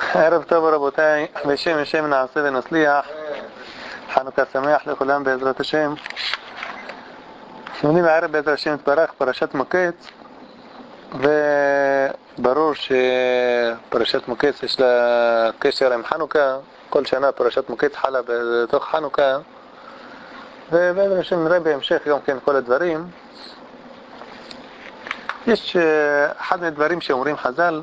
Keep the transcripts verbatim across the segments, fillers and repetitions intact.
ערב טוב רבותיי, בשם השם נעשה ונצליח. חנוכה שמח לכולם בעזרת השם. שמונים הערב בעזרת השם יתברך פרשת מוקץ, וברור שפרשת מוקץ יש לה קשר עם חנוכה. כל שנה פרשת מוקץ חלה בתוך חנוכה, ובעזרת השם נראה בהמשך גם כן כל הדברים. יש אחד מהדברים שאומרים חז"ל,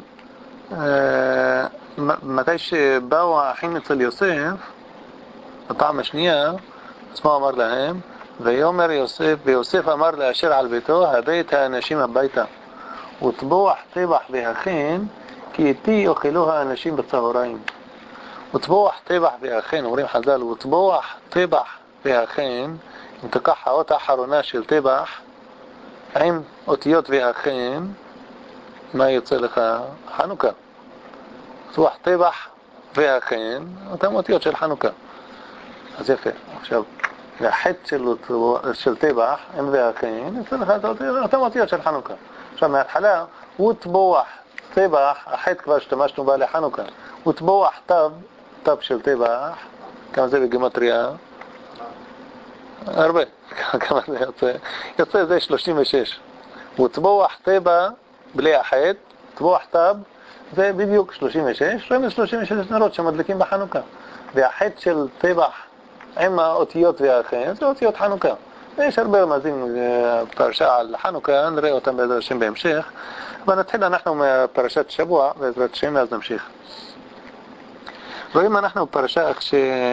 מתי שבאו האחים אצל יוסף בפעם השנייה, אז מה אמר להם? ויאמר יוסף, ויוסף אמר לאשר על ביתו, הבית האנשים הביתה, וטבוח טבח והכן, כי איתי אוכלו האנשים בצהריים. וטבוח טבח והכן, אומרים חז"ל, וטבוח טבח והכן, אם תיקח האות האחרונה של טבח עם אותיות והכן, מה יוצא לך? חנוכה. טבוח טבח והכן, אותם אותיות של חנוכה. אז יפה. עכשיו, החטא של, של טבח, עם והכן, יוצא לך אותם אותיות של חנוכה. עכשיו, מההתחלה, הוא טבוח טבח, החטא כבר השתמשנו בה לחנוכה. הוא טבוח טב, טב של טבח, כמה זה בגימטריה? הרבה. כמה זה יוצא? יוצא זה שלושים ושש. הוא טבוח טבע, בלי החטא, טבוח טב, זה בדיוק שלושים ושש, רמז שלושים ושש נרות שמדליקים בחנוכה. והחטא של טבח עם האותיות והכן, זה אותיות חנוכה. ויש הרבה רמזים בפרשה על חנוכה, נראה אותם בעזרת השם בהמשך. אבל נתחיל אנחנו מפרשת שבוע, בעזרת השם, אז נמשיך. רואים אנחנו בפרשה, כש...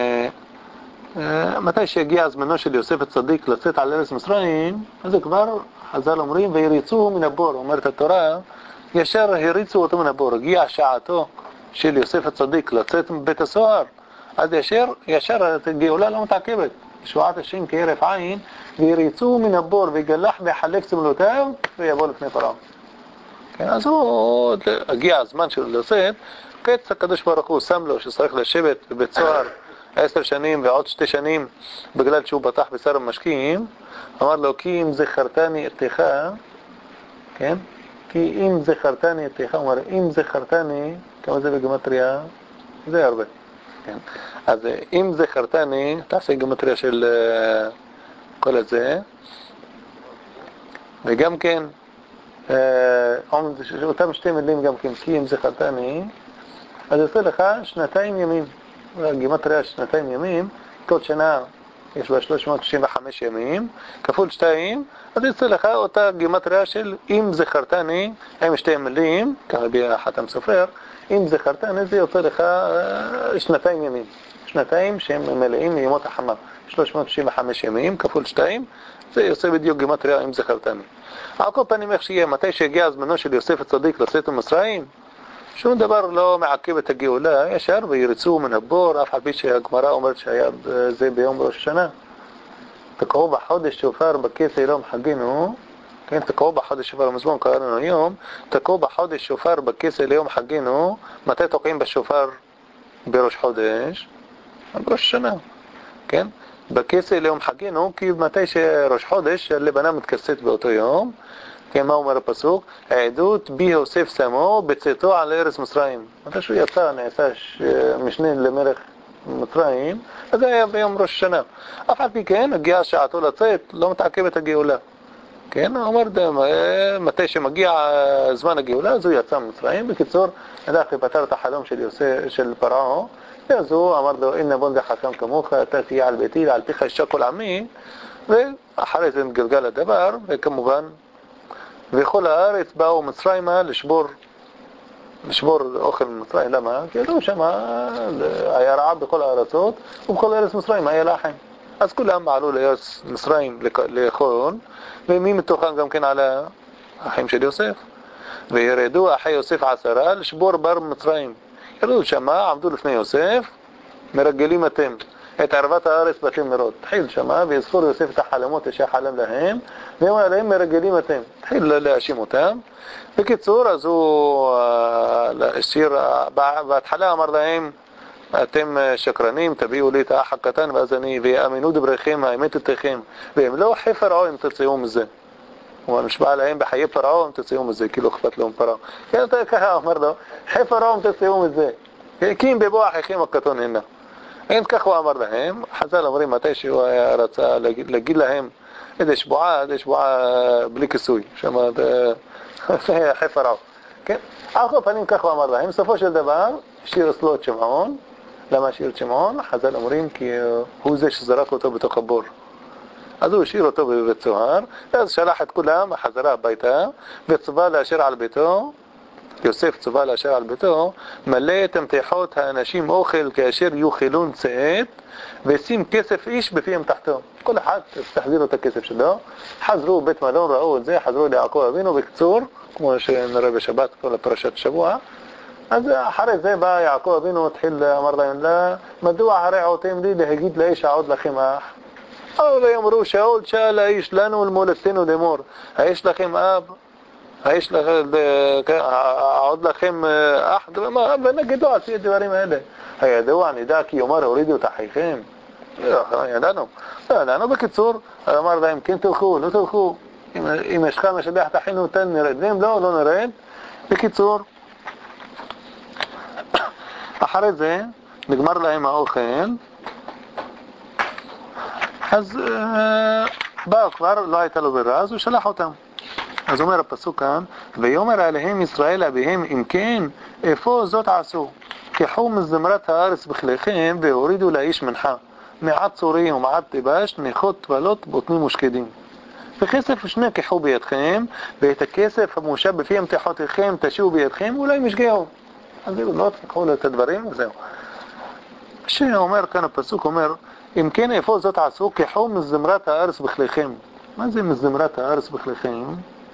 מתי שהגיע הזמנו של יוסף הצדיק לצאת על ארץ מצרים, אז כבר חז"ל אומרים, ויריצוהו מן הבור, אומרת התורה, ישר הריצו אותו מן הבור. הגיע שעתו של יוסף הצדיק לצאת מבית הסוהר, אז ישר, ישר הגאולה לא מתעכבת. ישועת השם כהרף עין, ויריצוהו מן הבור, ויגלח ויחלק סמלותיו, ויבוא לפני פרעה. כן, אז הוא, הגיע הזמן של לצאת, קץ הקדוש ברוך הוא שם לו שצריך לשבת בבית סוהר עשר שנים ועוד שתי שנים, בגלל שהוא בטח בשר המשקיעים. אמר לו, כי אם זכרתני אתך, כן? כי אם זכרתני אתך, הוא אומר, אם זכרתני, כמה זה בגימטריה? זה הרבה. כן. אז אם זכרתני, תעשה גימטריה של uh, כל הזה, וגם כן, uh, אותם שתי מילים גם כן, כי אם זכרתני, אז יוצא לך שנתיים ימים. גימטריה שנתיים ימים, כל שנה יש בה שלוש מאות שישים וחמש ימים, כפול שתיים, אז יוצא לך אותה גימטריה של אם זכרתני, עם שתי מילים, ככה בחתם סופר, אם זכרתני זה יוצא לך שנתיים ימים, שנתיים שהם מלאים מימות החמה, שלוש מאות שישים וחמש ימים, כפול שתיים, זה יוצא בדיוק גימטריה אם זכרתני. על כל פנים איך שיהיה, מתי שהגיע הזמנו של יוסף הצדיק לצאת ממצרים, שום דבר לא מעכב את הגאולה, ישר וירצו מן הבור, אף על פי שהגמרא אומרת שהיה זה ביום ראש השנה. תקעו בחודש שופר בכסא יום חגינו, כן, תקעו בחודש שופר, מזמון קראנו היום, תקעו בחודש שופר בכסא ליום חגינו, מתי תוקעים בשופר בראש חודש? בראש השנה, כן? בכסא ליום חגינו, כי מתי שראש חודש, הלבנה מתכסת באותו יום, כן, מה אומר הפסוק? העדות בי יוסף שמו בצאתו על ארץ מצרים. מתי שהוא יצא, נעשה משנה למלך מצרים, אז זה היה ביום ראש השנה. אף על פי כן, הגיעה שעתו לצאת, לא מתעכב את הגאולה. כן, הוא אומר, מתי שמגיע זמן הגאולה, אז הוא יצא ממצרים. בקיצור, נדח לפתר את החלום של יוסף, של פרעה, אז הוא אמר לו, אין נבון וחכם כמוך, אתה תהיה על ביתי, ועל פיך ישק כל עמי, ואחרי זה נגלגל הדבר, וכמובן, וכל הארץ באו מצרימה לשבור, לשבור אוכל מצרים. למה? כי ידעו שמה היה רעב בכל הארצות, ובכל ארץ מצרים היה לחם. אז כולם עלו לארץ מצרים לאכול, ומי מתוכם גם כן על האחים של יוסף. וירדו אחי יוסף עשרה לשבור בר מצרים. ידעו שמה, עמדו לפני יוסף, מרגלים אתם את ערבת הארץ באתם מרות. תחיל שמה, ויזכור יוסף את החלומות שחלם להם, ואומר להם מרגלים אתם. תחיל להאשים אותם. בקיצור, אז הוא השיר, בהתחלה אמר להם, אתם שקרנים, תביאו לי את האח הקטן, ואז אני, ויאמינו דבריכם, האמת אתכם, והם לא חי פרעה אם תצאו מזה. הוא נשבע להם בחיי פרעה אם תצאו מזה, כאילו אכפת לו מפרעה. כן, ככה אומר לו, חי פרעה אם תצאו מזה. כי אם בבוא אחיכם הקטון הנה. אין כך הוא אמר להם, חז"ל אומרים מתי שהוא היה רצה להגיד, להגיד להם איזה שבועה, איזה שבועה בלי כיסוי, שם אחרי פרעה. כן? על כל פנים כך הוא אמר להם, בסופו של דבר השאיר אצלו את שמעון. למה השאיר את שמעון? חז"ל אומרים כי הוא זה שזרק אותו בתוך הבור. אז הוא השאיר אותו בבית סוהר, ואז שלח את כולם חזרה הביתה, וצווה לאשר על ביתו, יוסף צווה לאשר על ביתו, מלא את המתחות האנשים אוכל כאשר יאכלון צאת, ושים כסף איש בפיהם תחתו. כל אחד תחזירו את הכסף שלו. חזרו בית מלון, ראו את זה, חזרו ליעקב אבינו. בקצור, כמו שנראה בשבת, כל פרשת שבוע. אז אחרי זה בא יעקב אבינו, התחיל, אמר להם, לה, מדוע הרעותם לי להגיד לאיש העוד לכם אח? אבל יאמרו שאול שאל האיש לנו ולמולדתנו לאמור, האיש לכם אב? האיש לכם, עוד לכם אח? ונגיד לו עשי את דברים האלה. הידוע נדע כי יאמר הורידו את אחיכם. ידענו. ידענו בקיצור, אמר להם כן תלכו, לא תלכו. אם יש לך משבח את אחינו תן נרד. ואם לא, לא נרד. בקיצור, אחרי זה נגמר להם האוכל. אז בא כבר, לא הייתה לו ברירה, אז הוא שלח אותם. אז אומר הפסוק כאן, ויאמר עליהם ישראל אביהם, אם כן, איפה זאת עשו? קחו מזמרת הארץ בכליכם, והורידו לאיש מנחה. מעט צורי ומעט טיבש, ניחות טבלות, בוטנים ושקדים. וכסף ושני קחו בידכם, ואת הכסף המושב בפי המתחותיכם תשאו בידכם, אולי משגעו. אז זהו, לא תקחו לו את הדברים, וזהו. שאומר כאן הפסוק, אומר, אם כן איפה זאת עשו, קחו מזמרת הארץ בכליכם. מה זה מזמרת הארץ בכליכם?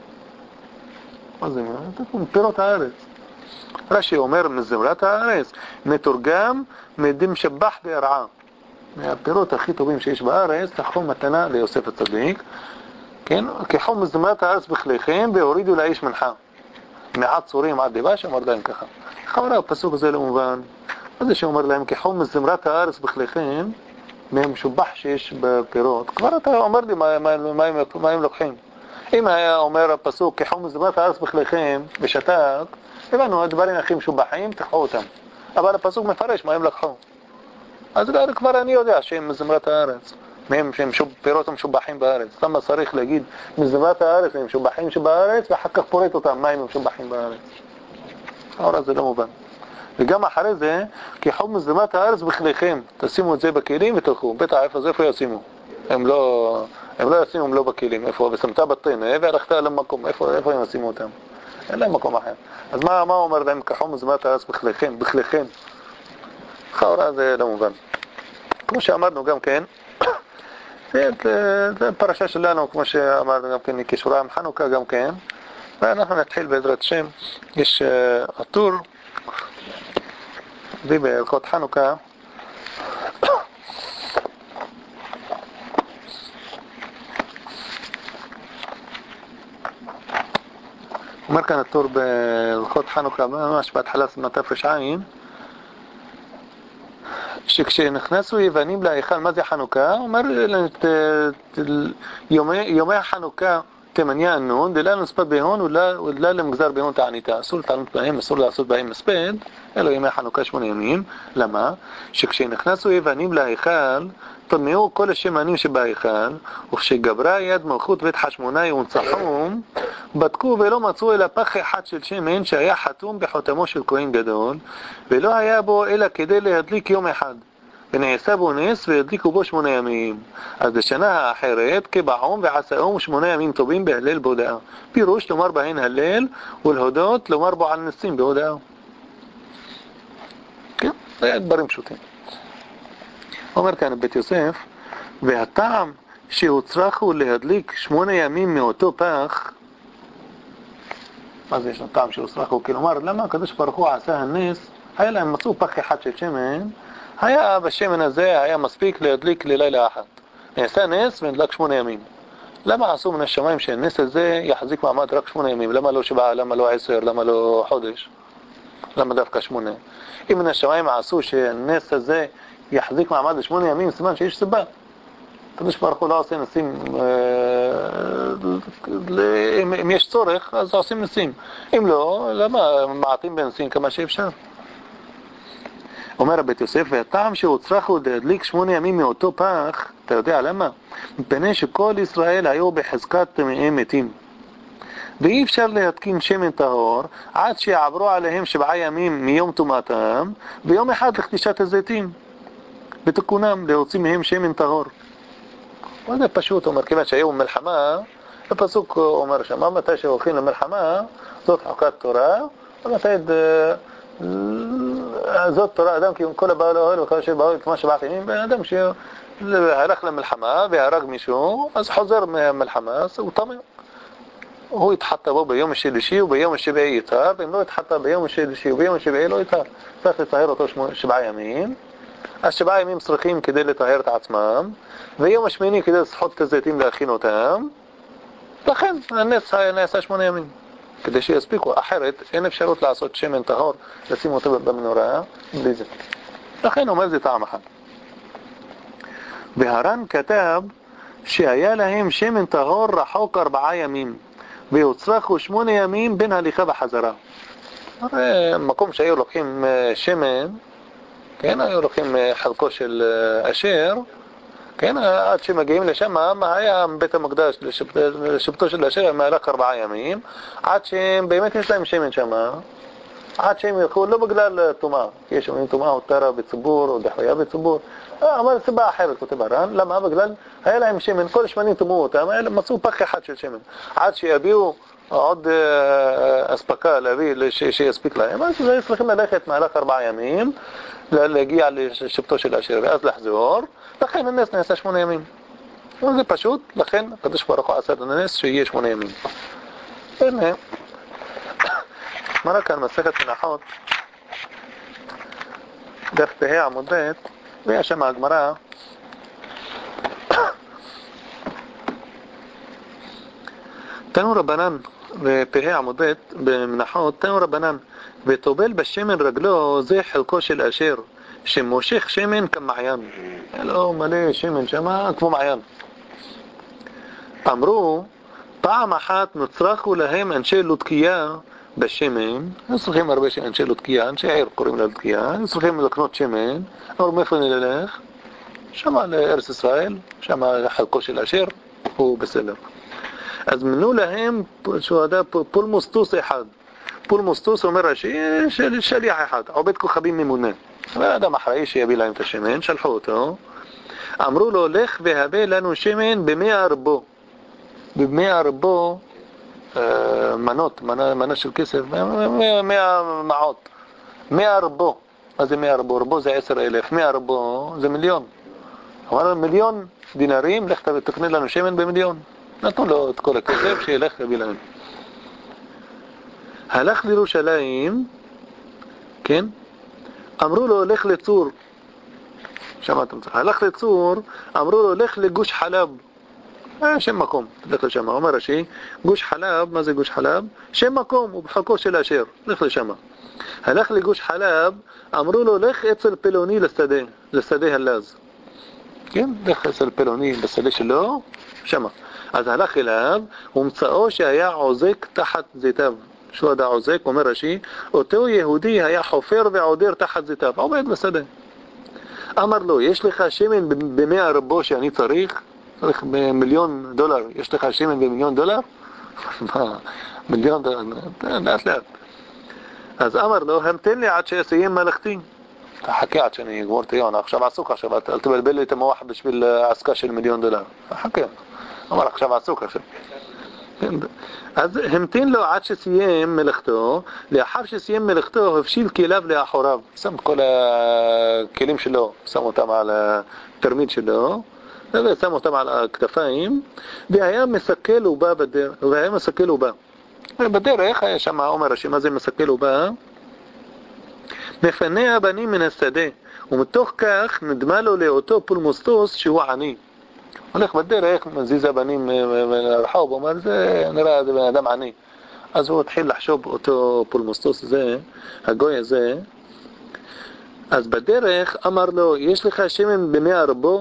מה זה? פירות הארץ. רש"י אומר מזמרת הארץ, מתורגם מדים שבח בהרעה. מהפירות הכי טובים שיש בארץ, תחום מתנה ליוסף הצדיק. כן? קחו מזמרת הארץ בכליכם והורידו לאיש מנחה. מעט צורים עד דיבש, אמר להם ככה. חברה, הפסוק הזה לא מובן. מה זה שאומר להם, קחו מזמרת הארץ בכליכם, מהמשובח שיש בפירות. כבר אתה אומר לי מה, מה, מה, מה, מה הם לוקחים. אם היה אומר הפסוק, קחו מזמרת הארץ בכליכם, ושתק, הבנו, הדברים הכי משובחים, תקחו אותם. אבל הפסוק מפרש מה הם לקחו. אז כבר אני יודע שהם מזמרת הארץ. מהם שהם שוב, פירות המשובחים בארץ. למה צריך להגיד מזמרת הארץ הם משובחים שבארץ, ואחר כך פורט אותם מה הם משובחים בארץ. אבל זה לא מובן. וגם אחרי זה, קחו מזמרת הארץ בכליכם, תשימו את זה בכלים ותלכו. בטח איפה זה, איפה ישימו? הם לא, הם לא ישימו, הם לא בכלים. איפה? ושמת בטין, והלכת למקום. איפה, איפה הם ישימו אותם? אין להם מקום אחר. אז מה, מה אומר להם? קחו מזמרת הארץ בכליכם, בכליכם. חאורה זה לא מובן. כמו שאמרנו גם כן, זה, זה, זה פרשה שלנו, כמו שאמרנו גם כן, כשורה עם חנוכה גם כן. ואנחנו נתחיל בעזרת שם. יש uh, הטור, זה בהלכות חנוכה. אומר כאן הטור בהלכות חנוכה, ממש בהתחלה סמנת הפרש עין, שכשנכנסו יוונים להיכל, מה זה חנוכה? הוא אומר, יומי, יומי החנוכה תמניה הנון, דלה נספד בהון ודלה למגזר בהון תעניתה. אסור לתענות בהם, אסור לעשות בהם מספד, אלו ימי החנוכה שמונה ימים. למה? שכשנכנסו יוונים להיכל, טמאו כל השמנים שבהיכל, וכשגברה יד מלכות בית חשמונאי ונצחום, בדקו ולא מצאו אלא פח אחד של שמן שהיה חתום בחותמו של כהן גדול, ולא היה בו אלא כדי להדליק יום אחד. ונעשה בו נס והדליקו בו שמונה ימים. אז בשנה האחרת כבעום ועשאום שמונה ימים טובים בהלל בהודעה. פירוש לומר בהן הלל ולהודות לומר בו על נסים בהודעה. כן, זה היה דברים פשוטים. אומר כאן בית יוסף, והטעם שהוצרכו להדליק שמונה ימים מאותו פח, מה זה יש טעם שהוצרכו? כלומר, למה הקדוש ברוך הוא עשה הנס? היה להם מצאו פח אחד של שמן, היה בשמן הזה היה מספיק להדליק ללילה אחת. נעשה נס ונדלק שמונה ימים. למה עשו מן השמיים שהנס הזה יחזיק מעמד רק שמונה ימים? למה לא שבעה? למה לא עשר? למה לא חודש? למה דווקא שמונה? אם מן השמיים עשו שהנס הזה יחזיק מעמד לשמונה ימים, סימן שיש סיבה. הקדוש ברוך הוא לא עושה נסים, אם יש צורך אז עושים נסים. אם לא, למה מעטים בנסים כמה שאפשר? אומר בית יוסף, והטעם שהוא צריך להדליק שמונה ימים מאותו פח, אתה יודע למה? מפני שכל ישראל היו בחזקת טמאי מתים. ואי אפשר להתקין שמן טהור עד שיעברו עליהם שבעה ימים מיום טומאתם, ויום אחד לכתישת הזיתים, בתיקונם להוציא מהם שמן טהור. וזה פשוט, אומר, כיוון שהיו מלחמה, הפסוק אומר שם, מתי שהולכים למלחמה, זאת חוקת תורה, ומתי זאת תורה, אדם כי כל הבא לאוהל וכל אשר באוהל כמה שבעת ימים, בן אדם שהלך למלחמה והרג מישהו, אז חוזר מהמלחמה, אז הוא טמא. הוא יתחטא בו ביום השלישי וביום השביעי יתר, ואם לא יתחטא ביום השלישי וביום השביעי לא יתר, צריך לטהר אותו שבעה ימים. אז שבעה ימים צריכים כדי לטהר את עצמם, ויום השמיני כדי לסחוט את הזיתים להכין אותם, לכן הנס נעשה שמונה ימים, כדי שיספיקו. אחרת אין אפשרות לעשות שמן טהור, לשים אותו במנורה בלי זה. לכן אומר זה טעם אחד. והר"ן כתב שהיה להם שמן טהור רחוק ארבעה ימים, ויוצרכו שמונה ימים בין הליכה וחזרה. הרי מקום שהיו לוקחים שמן, כן, היו לוקחים חלקו של אשר, כן, עד שמגיעים לשם, מה היה בית המקדש לשבטו של אשר, מהלך ארבעה ימים, עד שהם באמת יש להם שמן שם, עד שהם ילכו, לא בגלל תומה, כי יש אומרים תומה או תרה בציבור, או דחויה בציבור, אבל סיבה אחרת כותב הר"ן, למה? בגלל, היה להם שמן, כל שמנים תומו אותם, מצאו פח אחד של שמן, עד שיביאו עוד אספקה להביא שיספיק להם, אז הם צריכים ללכת מהלך ארבעה ימים, להגיע לשבטו של אשר, ואז לחזור, לכן הנס נעשה שמונה ימים. וזה פשוט, לכן הקדוש ברוך הוא עשה את הנס שיהיה שמונה ימים. הנה, מראה כאן מסכת מנחות, דף תהה עמוד ב', ויש שם הגמרא, תנו רבנן, ופהה עמוד ב' במנחות, תנו רבנן, וטובל בשמן רגלו זה חלקו של אשר, שמושך שמן כמעיין. אלו מלא שמן שמה כמו מעיין. אמרו, פעם אחת נצרכו להם אנשי לודקייה בשמן, הם צריכים הרבה אנשי לודקייה, אנשי עיר קוראים ללודקייה, הם צריכים לקנות שמן, אמרו מאיפה נלך? שמה לארץ ישראל, שמה חלקו של אשר, הוא בסדר. אז מנו להם שועדה פולמוסטוס אחד. פולמוסטוס אומר ראשי של שליח אחד, עובד כוכבים ממונה. ואדם אחראי שיביא להם את השמן, שלחו אותו. אמרו לו, לך והבא לנו שמן במאה רבו. במאה רבו אה, מנות, מנה, מנה של כסף, מאה מעות. מאה רבו. מה זה מאה רבו? רבו זה עשר אלף. מאה רבו זה מיליון. אמרנו מיליון דינרים, לך תקנה לנו שמן במיליון. נתנו לו את כל הכסף שילך להביא להם. הלך לירושלים, כן? אמרו לו, לך לצור. שמעתם? הלך לצור, אמרו לו, לך לגוש חלב. אה, שם מקום, לך לשם. אומר ראשי, גוש חלב, מה זה גוש חלב? שם מקום, הוא בחלקו של אשר. לך לשם. הלך לגוש חלב, אמרו לו, לך אצל פלוני לשדה, לשדה הלז. כן? לך אצל פלוני בשדה שלו, שמה. אז הלך אליו, ומצאו שהיה עוזק תחת זיתיו. שהוא עדה עוזק, אומר ראשי, אותו יהודי היה חופר ועודר תחת זיתיו, עובד בשדה. אמר לו, יש לך שמן במאה רבו שאני צריך? צריך במיליון דולר, יש לך שמן במיליון דולר? מה? מיליון דולר, לאט לאט. אז אמר לו, המתן לי עד שיסיים מלאכתי. תחכה עד שאני אגמור את היום, עכשיו עסוק עכשיו, אל תבלבל לי את המוח בשביל עסקה של מיליון דולר. חכה. אמר, עכשיו עסוק עכשיו. אז המתין לו עד שסיים מלאכתו, לאחר שסיים מלאכתו הפשיל כליו לאחוריו, שם כל הכלים שלו, שם אותם על התרמיד שלו, ושם אותם על הכתפיים, והיה מסכל ובא בדרך, והיה מסכל ובא. בדרך היה שם, אומר ראשי, מה זה מסכל ובא? מפנה הבנים מן השדה, ומתוך כך נדמה לו לאותו פולמוסטוס שהוא עני. הולך בדרך, מזיז הבנים לרחוב, אומר, זה נראה, זה בן אדם עני. אז הוא התחיל לחשוב אותו פולמוסטוס הזה, הגוי הזה. אז בדרך אמר לו, יש לך שמן במאה רבו?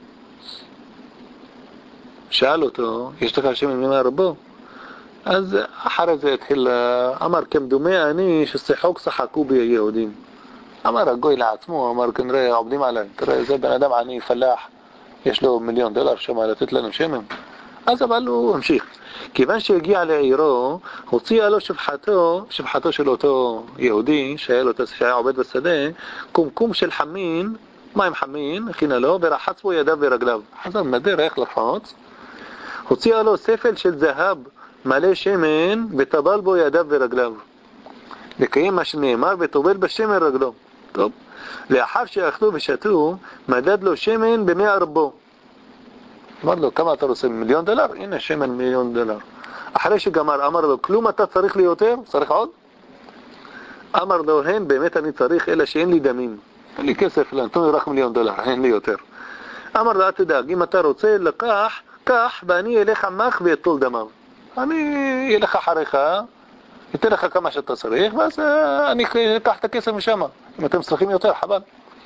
שאל אותו, יש לך שמן במאה רבו? אז אחרי זה התחיל, אמר, כמדומה אני ששיחוק שחקו בי היהודים. אמר הגוי לעצמו, אמר כנראה עובדים עליי, תראה זה בן אדם עני פלח, יש לו מיליון דולר שם לתת לנו שמן. אז אבל הוא המשיך. כיוון שהגיע לעירו, הוציאה לו שפחתו, שפחתו של אותו יהודי, שהיה, לו, שהיה עובד בשדה, קומקום של חמין, מים חמין, הכינה לו, ורחץ בו ידיו ורגליו. חזר מדרך לחוץ, הוציאה לו ספל של זהב מלא שמן, וטבל בו ידיו ורגליו. לקיים מה שנאמר, וטובל בשמן רגלו. טוב. לאחר שאכלו ושתו, מדד לו שמן במאה רבו. אמר לו, כמה אתה רוצה? מיליון דולר? הנה שמן מיליון דולר. אחרי שגמר, אמר לו, כלום אתה צריך לי יותר? צריך עוד? אמר לו, הן באמת אני צריך, אלא שאין לי דמים. אין לי כסף, נתנו לי רק מיליון דולר, אין לי יותר. אמר לו, אתה תדאג, אם אתה רוצה, לקח, קח, ואני אלך עמך ואטול דמיו. אני אלך אחריך, אתן לך כמה שאתה צריך, ואז אני אקח את הכסף משם. אם אתם צריכים יותר, חבל.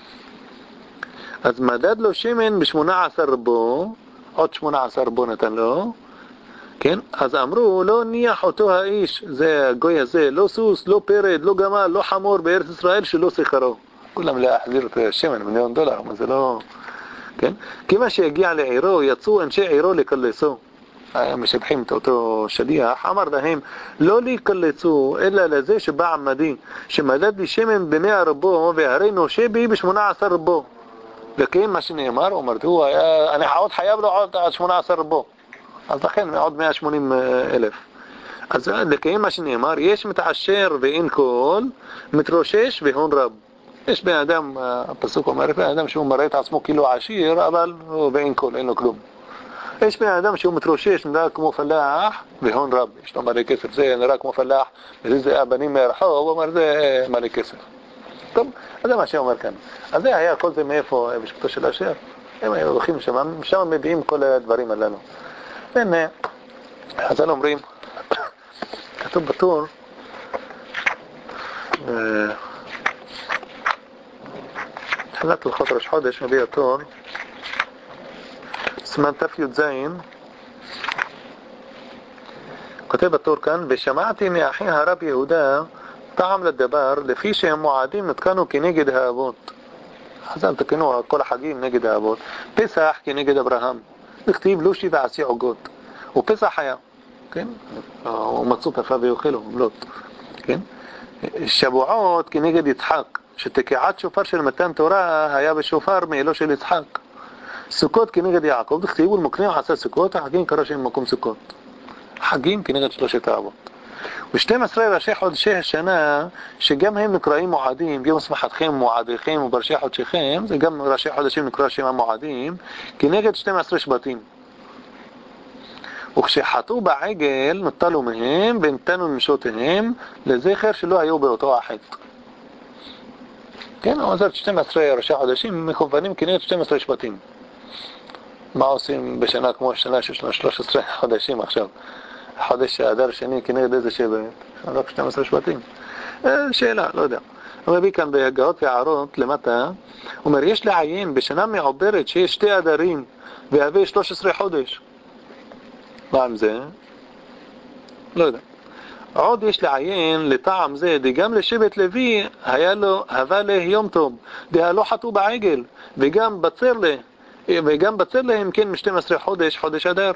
אז מדד לו שמן בשמונה עשר רבו, עוד שמונה עשר רבו נתן לו, כן? אז אמרו, לא ניח אותו האיש, זה הגוי הזה, לא סוס, לא פרד, לא גמל, לא חמור בארץ ישראל שלא שכרו. כולם להחזיר את השמן, מיליון דולר, אבל זה לא... כן? כיוון שהגיע לעירו, יצאו אנשי עירו לקלסו. משבחים את אותו שליח, אמר להם, לא להיקלצו, אלא לזה שבא עמדי, שמדד לי שמן במאה רבו, והרי נושה בי בשמונה עשר רבו. לקיים מה שנאמר, אומרת, הוא היה, אני עוד חייב לו עוד עד שמונה עשר רבו. אז לכן, עוד מאה ושמונים אלף. אז לקיים מה שנאמר, יש מתעשר ואין כל, מתרושש והון רב. יש בן אדם, הפסוק אומר, בן אדם שהוא מראה את עצמו כאילו עשיר, אבל הוא ואין כל, אין לו כלום. יש בן אדם שהוא מתרושש, נראה כמו פלח, והון רב. יש לו מלא כסף, זה נראה כמו פלח, וזה הבנים מהרחוב, הוא אומר, זה מלא כסף. טוב, אז זה מה שאומר כאן. אז זה היה, כל זה מאיפה, בשבתו של אשר. הם היו הולכים שם, שם מביאים כל הדברים הללו. והנה, חז"ל אומרים, כתוב בטור, תחילת הלכות ראש חודש מביא הטור, סימן ת"י, כותב בטור כאן, ושמעתי מאחי הרב יהודה טעם לדבר, לפי שהם מועדים נתקנו כנגד האבות. חז"ל תקנו כל החגים נגד האבות. פסח כנגד אברהם, נכתיב לושי ועשי עוגות, ופסח היה, כן? ומצאו פרפה ויאכלו, מלות, כן? שבועות כנגד יצחק, שתקיעת שופר של מתן תורה היה בשופר מאלו של יצחק. סוכות כנגד יעקב, נכתיבו למקנים עשה סוכות, החגים קרא שהם מקום סוכות. חגים כנגד שלושת האבות. ו-שנים עשר ראשי חודשי השנה, שגם הם נקראים מועדים, יום שמחתכם מועדיכם ובראשי חודשיכם, זה גם ראשי חודשים נקרא שם המועדים, כנגד שנים עשר שבטים. וכשחטאו בעגל, נטלו מהם ונתנו לנשותיהם, לזכר שלא היו באותו החטא. כן, זאת שנים עשר ראשי חודשים מכוונים כנגד שנים עשר שבטים. מה עושים בשנה כמו השנה שיש לנו שלושה עשר חודשים עכשיו? החודש האדר שני כנגד איזה שבט? רק שנים עשר שבטים. שאלה, לא יודע. הוא מביא כאן בהגאות והערות למטה, הוא אומר, יש לעיין בשנה מעוברת שיש שתי אדרים והווה שלושה עשר חודש. מה עם זה? לא יודע. עוד יש לעיין לטעם זה, גם לשבט לוי היה לו, הווה לה יום טוב, דה לא חטאו בעגל, וגם בצר לה, וגם בצר להם כן מ-שנים עשר חודש, חודש אדר.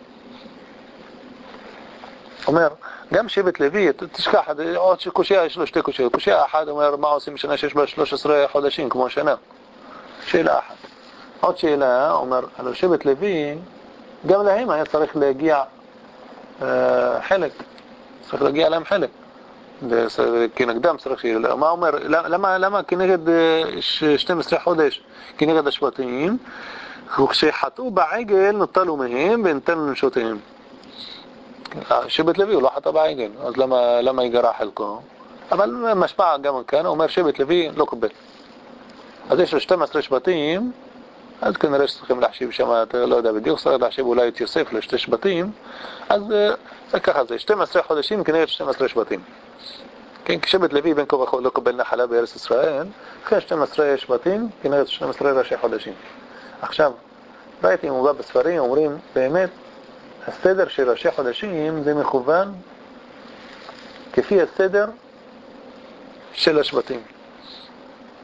אומר, גם שבט לוי, תשכח, עוד קושיה יש לו שתי קושיה. קושיה אחת אומר, מה עושים בשנה שיש בה שלושה עשר חודשים, כמו השנה? שאלה אחת. עוד שאלה, אומר, על שבט לוי, גם להם היה צריך להגיע אה, חלק. צריך להגיע להם חלק. כנגדם צריך שיהיה. מה אומר, למה, למה כנגד שנים עשר חודש, כנגד השבטים, כשחטאו בעגל נטלו מהם ונתנו לנשותיהם. שבט לוי הוא לא חטא בעגל, אז למה, למה יגרע חלקו? אבל משפע גם כאן, אומר שבט לוי לא קבל. אז יש לו שנים עשר שבטים, אז כנראה שצריכים להחשיב שם, אתה לא יודע בדיוק, צריך להחשיב אולי את יוסף לשתי שבטים, אז זה ככה זה, שנים עשר חודשים כנראה שנים עשר שבטים. כן, כשבט לוי בין כה וכה לא קבל נחלה בארץ ישראל, אחרי שנים עשר שבטים כנראה שנים עשר ראשי חודשים. עכשיו, ראיתי מובא בספרים, אומרים, באמת, הסדר של ראשי חודשים זה מכוון כפי הסדר של השבטים.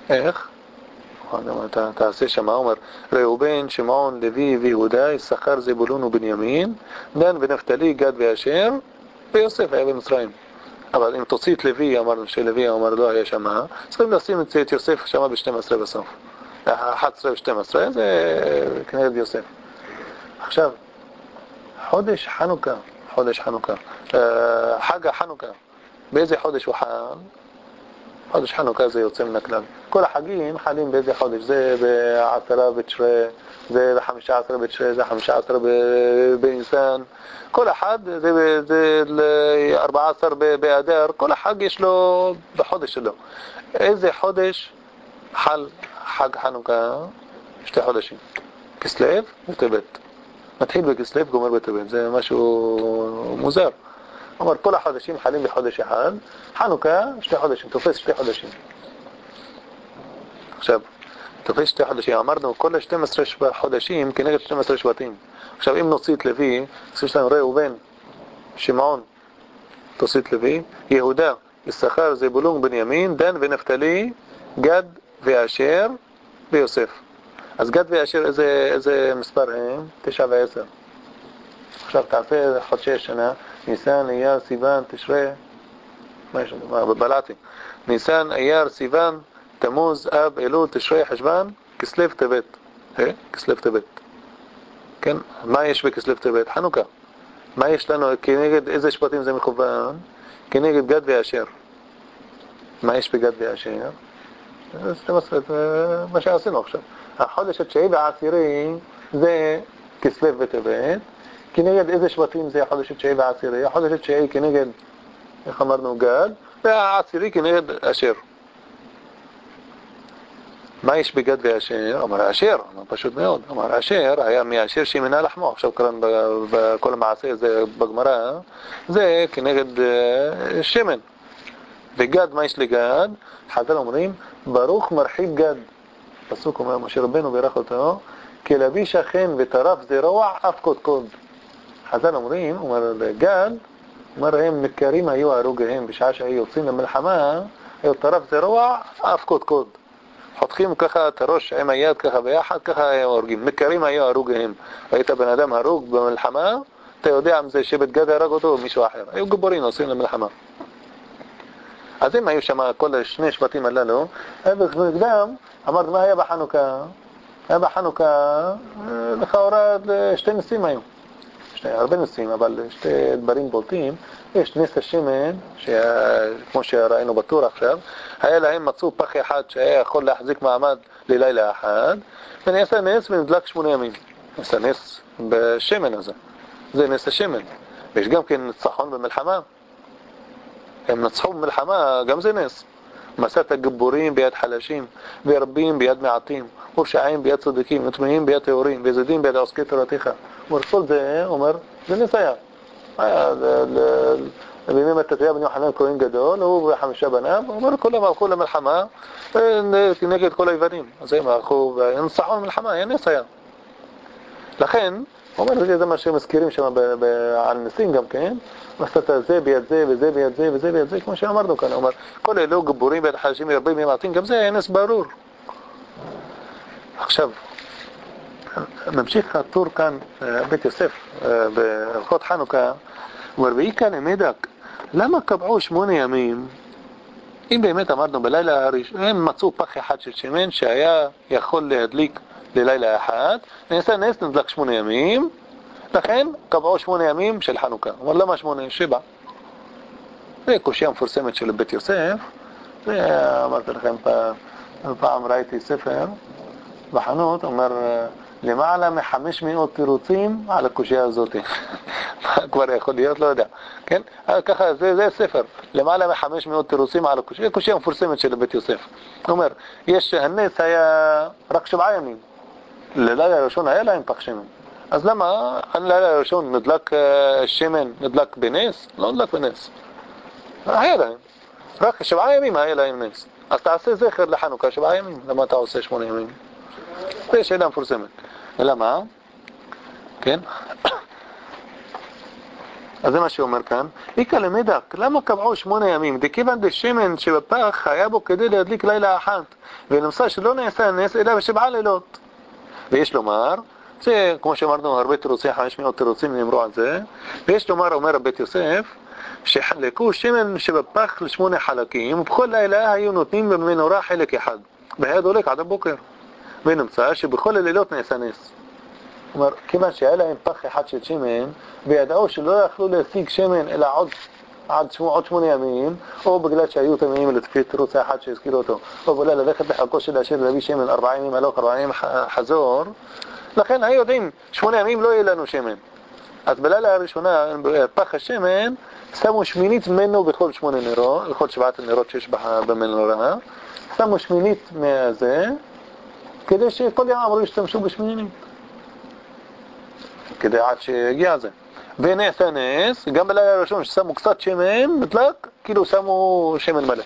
איך? אתה תעשה שם, אומר, ראובן, שמעון, לוי ויהודה, יששכר, זבולון ובנימין, דן ונפתלי, גד ואשר, ויוסף היה במצרים. אבל אם תוציא את לוי, אמרנו שלוי אמר לא היה שם, צריכים לשים את יוסף שם ב-שתים עשרה בסוף. אחת עשרה ו-שתים עשרה, זה כנגד יוסף. עכשיו, חודש חנוכה, חודש חנוכה, חג החנוכה, באיזה חודש הוא חל? חודש חנוכה זה יוצא מן הכלל. כל החגים חלים באיזה חודש, זה בעשרה בתשרי, זה בחמישה עשר בתשרי, זה חמישה עשר בניסן. כל אחד זה, זה ל-ארבע עשרה באדר, כל החג יש לו בחודש שלו. איזה חודש חל חג חנוכה? שתי חודשים, כסלו וטבת. מתחיל בכסלו גומר בטבת, זה משהו מוזר. אומר, כל החודשים חלים בחודש אחד, חנוכה שתי חודשים, תופס שתי חודשים. עכשיו, תופס שתי חודשים, אמרנו, כל ה-שנים עשר חודשים כנגד שנים עשר שבטים. עכשיו, אם נוציא את לוי, יש לנו ראובן, שמעון, תוציא את לוי, יהודה, יששכר, זבולון, בנימין, דן ונפתלי, גד ואשר ויוסף. אז גד ואשר, איזה, איזה מספר הם? תשע ועשר. עכשיו, תעשה חודשי שנה, ניסן, אייר, סיוון, תשרי, מה יש לנו? בבלעתי. ניסן, אייר, סיוון, תמוז, אב, אלול, תשרי, חשבן, כסלו טבת. אה? כסלו טבת. כן? מה יש בכסלו טבת? חנוכה. מה יש לנו? כנגד איזה שבטים זה מכוון? כנגד גד ואשר. מה יש בגד ואשר? זה מה שעשינו עכשיו. החודש התשיעי והעשירי זה כסלו וטבת. כנגד איזה שבטים זה החודש התשיעי והעשירי? החודש התשיעי כנגד, איך אמרנו, גד, והעשירי כנגד אשר. מה יש בגד ואשר? אמר אשר, פשוט מאוד. אמר אשר היה מאשר שימנה לחמו. עכשיו קראנו בכל המעשה זה בגמרא, זה כנגד שמן. וגד, מה יש לגד? חז"ל אומרים, ברוך מרחיק גד. פסוק אומר, משה רבנו בירך אותו, כלבי שכן וטרף זרוע אף קודקוד. חז"ל אומרים, אומר לגד, אומר הם מכרים היו הרוגיהם בשעה שהיו יוצאים למלחמה, היו טרף זרוע אף קודקוד. חותכים ככה את הראש עם היד ככה ביחד, ככה היו הורגים. מכרים היו הרוגיהם. היית בן אדם הרוג במלחמה, אתה יודע אם זה שבט גד הרג אותו או מישהו אחר. היו גיבורים עושים למלחמה. אז אם היו שם כל שני שבטים הללו, ובקדם אמרת מה היה בחנוכה? היה בחנוכה לכאורה שתי ניסים היו. שתי, הרבה ניסים, אבל שתי דברים בולטים. יש נס השמן, כמו שראינו בטור עכשיו, היה להם מצאו פח אחד שהיה יכול להחזיק מעמד ללילה אחד, ונעשה נס ונדלק שמונה ימים. נעשה נס בשמן הזה. זה נס השמן. ויש גם כן ניצחון במלחמה. הם נצחו במלחמה, גם זה נס. מסעת הגיבורים ביד חלשים, ורבים ביד מעטים, ופשעים ביד צדיקים, וטמאים ביד טהורים, וזדים ביד עוסקי תורתך. אומר, כל זה, אומר, זה נס היה. היה, בימים התתיה בן יוחנן כהן גדול, הוא וחמישה בניו, הוא אומר, כולם הלכו למלחמה, נגד כל היוונים. אז הם הלכו, ונצחו במלחמה, היה נס היה. לכן, הוא אומר, זה מה שמזכירים שם על נסים גם כן, מסעת זה ביד זה, וזה ביד זה, וזה ביד זה, כמו שאמרנו כאן. הוא אומר, כל אלו גיבורים ביד חלשים ורבים ממעטים, גם זה היה נס ברור. עכשיו, נמשיך הטור כאן, בית יוסף, בהלכות חנוכה, הוא אומר, ואיקה למדק, למה קבעו שמונה ימים? אם באמת אמרנו בלילה הראשון, הם מצאו פח אחד של שמן שהיה יכול להדליק ללילה אחד, נעשה נס, נדלק שמונה ימים, לכן קבעו שמונה ימים של חנוכה. אבל למה שמונה? שבע. זה קושיה מפורסמת של בית יוסף. זה אמרתי לכם פעם, פעם ראיתי ספר בחנות, אומר למעלה מחמש מאות תירוצים על הקושיה הזאת. מה כבר יכול להיות? לא יודע. כן? ככה, זה, זה ספר. למעלה מחמש מאות תירוצים על הקושיה. קושיה מפורסמת של בית יוסף. אומר, יש, הנס היה רק שבעה ימים. ללילה הראשון היה להם פח שמן. אז למה הלילה הראשון נדלק שמן, נדלק בנס? לא נדלק בנס. היה להם. רק שבעה ימים היה להם נס. אז תעשה זכר לחנוכה שבעה ימים. למה אתה עושה שמונה ימים? זה שאלה מפורסמת. ולמה? כן? אז זה מה שאומר כאן. איקה למדק, למה קבעו שמונה ימים? דכיוון דשמן שבפח היה בו כדי להדליק לילה אחת. ונמצא שלא נעשה הנס אלא בשבעה לילות. ויש לומר, זה כמו שאמרנו הרבה תירוצים, חמש מאות תירוצים נאמרו על זה, ויש לומר, אומר בית יוסף, שחלקו שמן שבפח לשמונה חלקים, ובכל לילה היו נותנים במנורה חלק אחד, והיה דולק עד הבוקר. ונמצא שבכל הלילות נעשה נס. כלומר, כיוון שהיה להם פח אחד של שמן, וידעו שלא יכלו להשיג שמן אלא עוד, עד שמו, עוד שמונה ימים, או בגלל שהיו תמימים לפי תירוץ האחד שהזכיר אותו, או בגלל ללכת לחלקו של השם להביא שמן ארבעה ימים הלוך, ארבעה ימים חזור, לכן היו יודעים, שמונה ימים לא יהיה לנו שמן. אז בלילה הראשונה, פח השמן, שמו שמינית ממנו בכל שמונה נרות, בכל שבעת הנרות שיש במנורה, שמו שמינית מהזה, כדי שכל יום אמרו ישתמשו בשמינית. כדי עד שיגיע זה. ונעשה נס, גם בלילה הראשון ששמו קצת שמן, מטלק, כאילו שמו שמן מלא.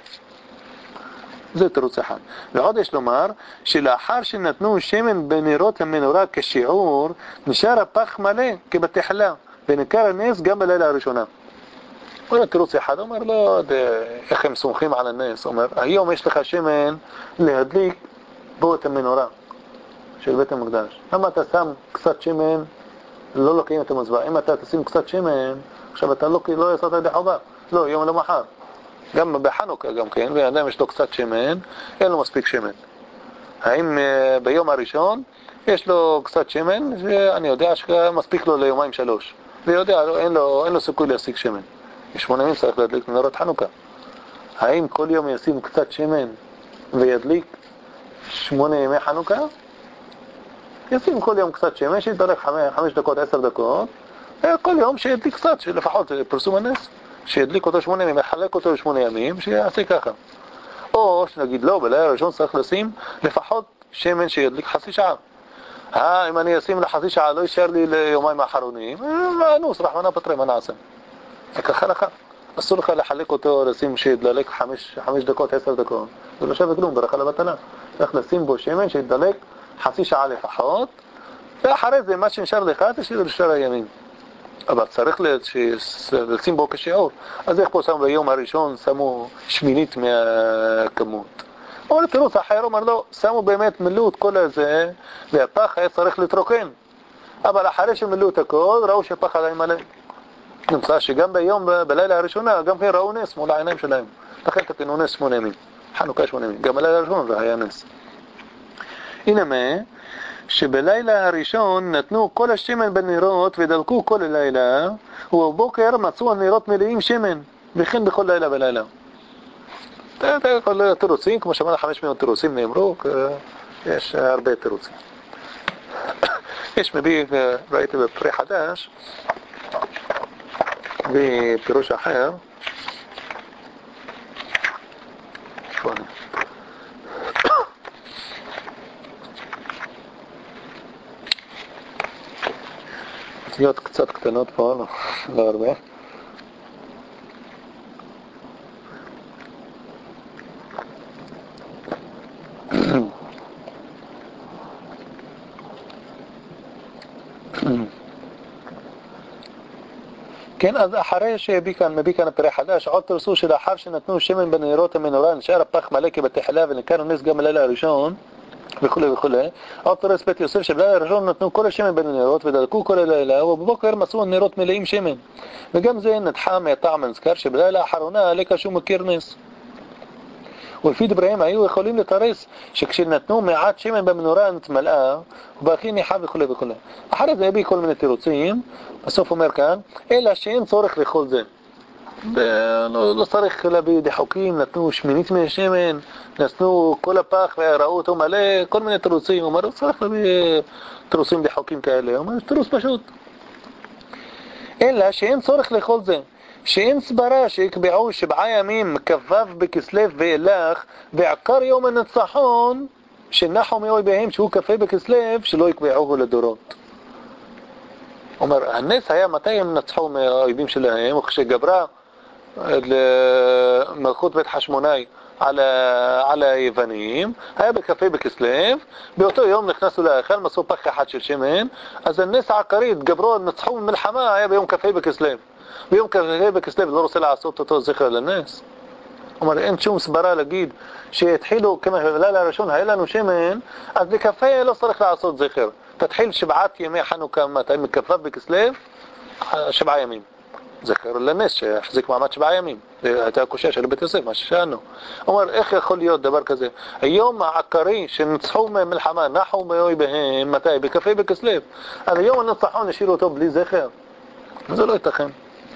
זה תירוץ אחד. ועוד יש לומר, שלאחר שנתנו שמן בנרות המנורה כשיעור, נשאר הפח מלא כבתחלה, ונקר הנס גם בלילה הראשונה. אומר תירוץ אחד, אומר לא, איך הם סומכים על הנס, אומר, היום יש לך שמן להדליק בו את המנורה של בית המקדש. למה אתה שם קצת שמן, לא לוקחים את המזבח. אם אתה תשים קצת שמן, עכשיו אתה לא, לא יעשת ידי חובה. לא, יום למחר. גם בחנוכה גם כן, ואדם יש לו קצת שמן, אין לו מספיק שמן. האם uh, ביום הראשון יש לו קצת שמן, ואני יודע שמספיק לו ליומיים שלוש. ויודע, אין לו, אין לו סיכוי להשיג שמן. בשמונה ימים צריך להדליק מנורת חנוכה. האם כל יום ישים קצת שמן וידליק שמונה ימי חנוכה? ישים כל יום קצת שמן, שיתדלק חמש, חמש דקות, עשר דקות, כל יום שידליק קצת, שלפחות פרסום הנס, שידליק אותו שמונה ימים, יחלק אותו לשמונה ימים, שיעשה ככה. או שנגיד לא, בלילה הראשון צריך לשים לפחות שמן שידליק חצי שעה. אה, אם אני אשים לחצי שעה, לא יישאר לי ליומיים האחרונים, אנוס, רחמנה פטרי, מה נעשה? וככה לך. אסור לך לחלק אותו, לשים שידלק חמש, חמש דקות, עשר דקות. זה לא שווה כלום, ברכה לבטלה. צריך לשים בו שמן שידלק חצי שעה לפחות, ואחרי זה מה שנשאר לך תשאיר לשאר הימים. אבל צריך לשים בו כשיעור. אז איך פה שמו ביום הראשון, שמו שמינית מהכמות. אבל תירוץ אחר אומר לו, שמו באמת מילאו את כל הזה, והפח היה צריך להתרוקן. אבל אחרי שמילאו את הכל, ראו שהפח עדיין מלא. נמצא שגם ביום, בלילה הראשונה, גם כן ראו נס מול העיניים שלהם. לכן תקנו נס שמונה ימים. חנוכה שמונה ימים. גם בלילה הראשון זה היה נס. הנה מה, שבלילה הראשון נתנו כל השמן בנרות ודלקו כל הלילה, ובבוקר מצאו הנרות מלאים שמן, וכן בכל לילה ולילה. כל תירוצים, כמו שאמרנו, חמש מאות תירוצים נאמרו, יש הרבה תירוצים. יש מביא, ראיתי בפרי חדש, ופירוש אחר, שואלים. להיות קצת קטנות פה, לא, לא הרבה. כן, אז אחרי שהביא כאן, מביא כאן פרי חדש, עוד תרסו שלאחר שנתנו שמן בנרות המנורה, נשאר הפח מלא כבתחילה ונקר נס גם בלילה הראשון, וכו' וכו'. עוד תרס בית יוסף שבלילה הראשון נתנו כל השמן בנרות ודלקו כל הלילה, ובבוקר מצאו הנרות מלאים שמן. וגם זה נדחה מהטעם הנזכר שבלילה האחרונה לקה שהוא מכיר נס. ולפי דבריהם היו יכולים לתרס שכשנתנו מעט שמן במנורה נתמלאה, ובאחי ניחה וכו' וכו'. אחרי זה הביא כל מיני תירוצים, בסוף אומר כאן, אלא שאין צורך לכל זה. לא, לא צריך להביא דחוקים, נתנו שמינית מהשמן, נתנו כל הפח וראו אותו מלא, כל מיני תירוצים. הוא אומר, לא צריך להביא תירוצים דחוקים כאלה. הוא אומר, יש תירוץ פשוט. אלא שאין צורך לכל זה. שאין סברה שיקבעו שבעה ימים כבב בכסלו ואילך, ועקר יום הניצחון שנחו מאויביהם שהוא כ"ה בכסלו, שלא יקבעוהו לדורות. אומר, הנס היה מתי הם נצחו מהאויבים שלהם, וכשגברה למלכות בית חשמונאי על, על היוונים, היה בכ"ה בכסלו, באותו יום נכנסו להיכל, מסו פח אחד של שמן, אז הנס העקרי, גברו, נצחו במלחמה, היה ביום כ"ה בכסלו. ביום כ"ה בכסלו לא רוצה לעשות אותו זכר לנס. אומר, אין שום סברה להגיד שהתחילו, כמו בלילה הראשון היה לנו שמן, אז בקפה לא צריך לעשות זכר. תתחיל שבעת ימי חנוכה, מתי מכ"ו בכסלו, שבעה ימים. זכר לנס שהחזיק מעמד שבעה ימים. זה הייתה הקושיה של בית יוסף, מה ששאלנו. אומר, איך יכול להיות דבר כזה? היום העקרי שנצחו ממלחמה, נחו מאויביהם, מתי? בקפה בכסלו. אז היום הניצחון השאירו אותו בלי זכר. זה לא ייתכן.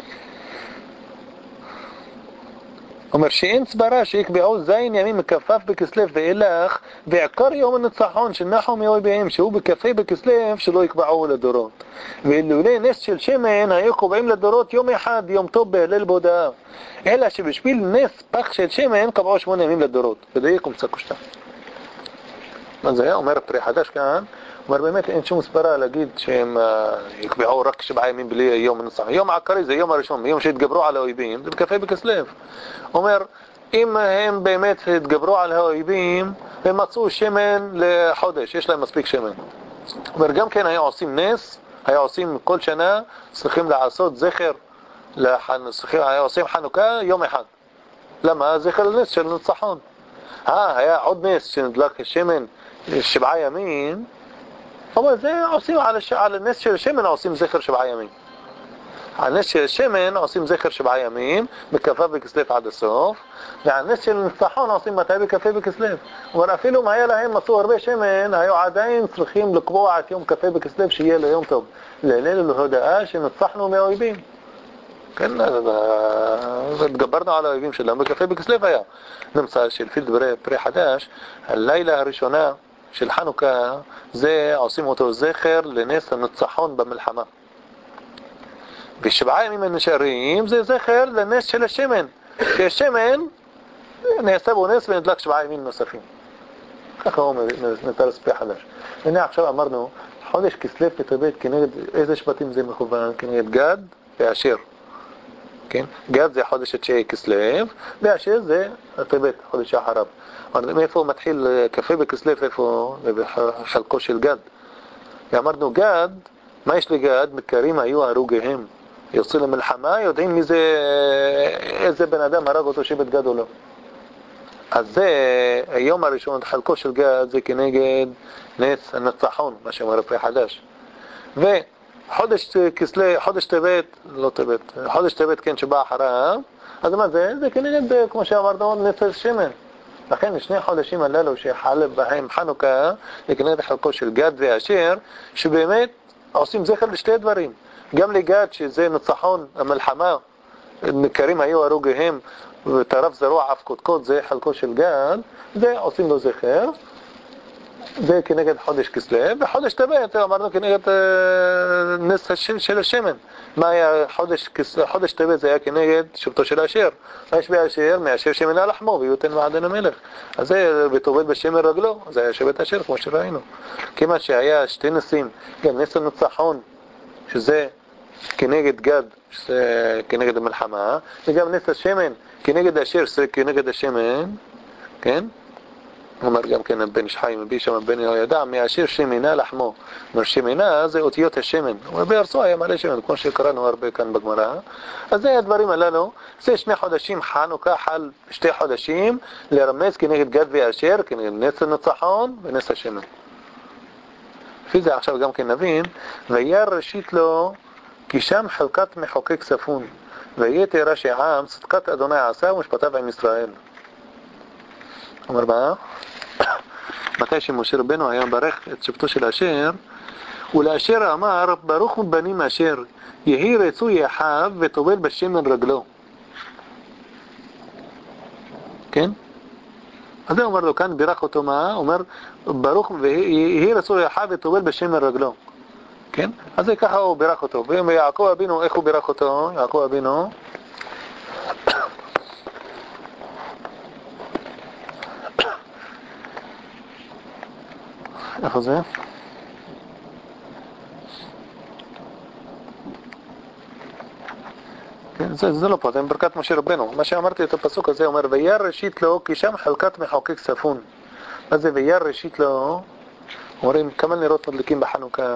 אומר שאין סברה שיקבעו זין ימים מכ"ו בכסלו ואילך, ועיקר יום הניצחון של נחו מאויביהם שהוא בקפה בכסלו שלא יקבעו לדורות. ואילולי נס של שמן היו קובעים לדורות יום אחד, יום טוב בהלל בהודאה, אלא שבשביל נס פח של שמן קבעו שמונה ימים לדורות. בדייק ומצא קושטה. מה זה היה? אומר פרי חדש כאן, אומר באמת אין שום סברה להגיד שהם יקבעו רק שבעה ימים בלי יום הניצחון. יום העקרי זה יום הראשון, יום שהתגברו על האויבים, זה בקפה בכסלו. אומר, אם הם באמת התגברו על האויבים, הם מצאו שמן לחודש, יש להם מספיק שמן. אומר, גם כן היה עושים נס, היה עושים כל שנה, צריכים לעשות זכר, היה עושים חנוכה יום אחד. למה? זכר לנס של ניצחון. אה, היה עוד נס שנדלק שמן שבעה ימים, אבל זה עושים על, הש... על הנס של שמן עושים זכר שבעה ימים. על נס של שמן עושים זכר שבעה ימים, בכ"ו בכסלו עד הסוף, ועל נס של ניצחון עושים מתי בכ"ו בכסלו. אבל אפילו אם היה להם מצאו הרבה שמן, היו עדיין צריכים לקבוע את יום כ"ו בכסלו שיהיה ליום טוב. להלל להודאה שניצחנו מהאויבים. כן, התגברנו על האויבים שלנו, בכ"ו בכסלו היה. נמצא שלפי דברי פרי חדש, הלילה הראשונה של חנוכה, זה עושים אותו זכר לנס הניצחון במלחמה. בשבעה ימים הנשארים זה זכר לנס של השמן, שהשמן נעשה בו נס ונדלק שבעה ימים נוספים. ככה הוא נתרס פרי חדש. הנה עכשיו אמרנו, חודש כסלו וטבת כנגד איזה שבטים זה מכוון? כנגד גד ואשר. כן? גד זה חודש התשיעי כסלו, ואשר זה טבת, חודש האחריו. מאיפה הוא מתחיל כ"ה בכסלו, איפה? בחלקו של גד. ואמרנו גד, מה יש לגד? מכרים היו הרוגיהם. יוצא למלחמה, יודעים מי זה, איזה בן אדם הרג אותו שבט גד או לא. אז זה, היום הראשון, חלקו של גד זה כנגד נס הניצחון, מה שאומר פרי חדש. וחודש כסלו, חודש טבת, לא טבת, חודש טבת כן שבא אחריו, אז מה זה? זה כנגד, כמו שאמרנו, נס השמן. לכן שני חודשים הללו שחל בהם חנוכה, זה כנגד חלקו של גד ואשר, שבאמת עושים זכר לשתי דברים. גם לגד שזה ניצחון המלחמה, מכרים היו הרוגיהם, וטרף זרוע אף קודקוד, זה חלקו של גד, זה עושים לו זכר, זה כנגד חודש כסלו, וחודש טבת, אמרנו כנגד נס של השמן. מה היה חודש כסלו? חודש טבת זה היה כנגד שבטו של אשר. מה יש באשר? מאשר שמנה לחמו, ויותן מעדן המלך. אז זה בטובת בשמן רגלו, זה היה שבט אשר, כמו שראינו. כמעט שהיה שתי נסים, גם נס הניצחון, שזה כנגד גד, שזה כנגד המלחמה, וגם נס השמן, כנגד אשר, שזה כנגד השמן, כן? אומר גם כן בן שחיים, בי שם בן ידע, מאשר שמנה לחמו. אומר שמנה זה אותיות השמן. אומר בארצו היה מלא שמן, כמו שקראנו הרבה כאן בגמרא. אז זה הדברים הללו, זה שני חודשים חנוכה חל שתי חודשים, לרמז כנגד גד ואשר, כנגד נס הניצחון ונס השמן. לפי זה עכשיו גם כן נבין, וירא ראשית לו, כי שם חלקת מחוקק ספון, ויתר ראשי עם, צדקת אדוני עשה ומשפטיו עם ישראל. אומר מה? מתי שמשה רבנו היה מברך את שבטו של אשר, ולאשר אמר, ברוך בנים אשר, יהי רצוי אחיו וטובל בשמן רגלו. כן? אז זה אומר לו כאן, בירך אותו מה? אומר, ברוך ויהי רצוי אחיו וטובל בשמן רגלו. כן? אז זה ככה הוא בירך אותו. ויעקב אבינו, איך הוא בירך אותו? יעקב אבינו איפה זה? כן, זה, זה לא פה, זה ברכת משה רבנו. מה שאמרתי את הפסוק הזה אומר, וירא ראשית לו, כי שם חלקת מחוקק ספון. מה זה וירא ראשית לו? אומרים, כמה נרות מדליקים בחנוכה?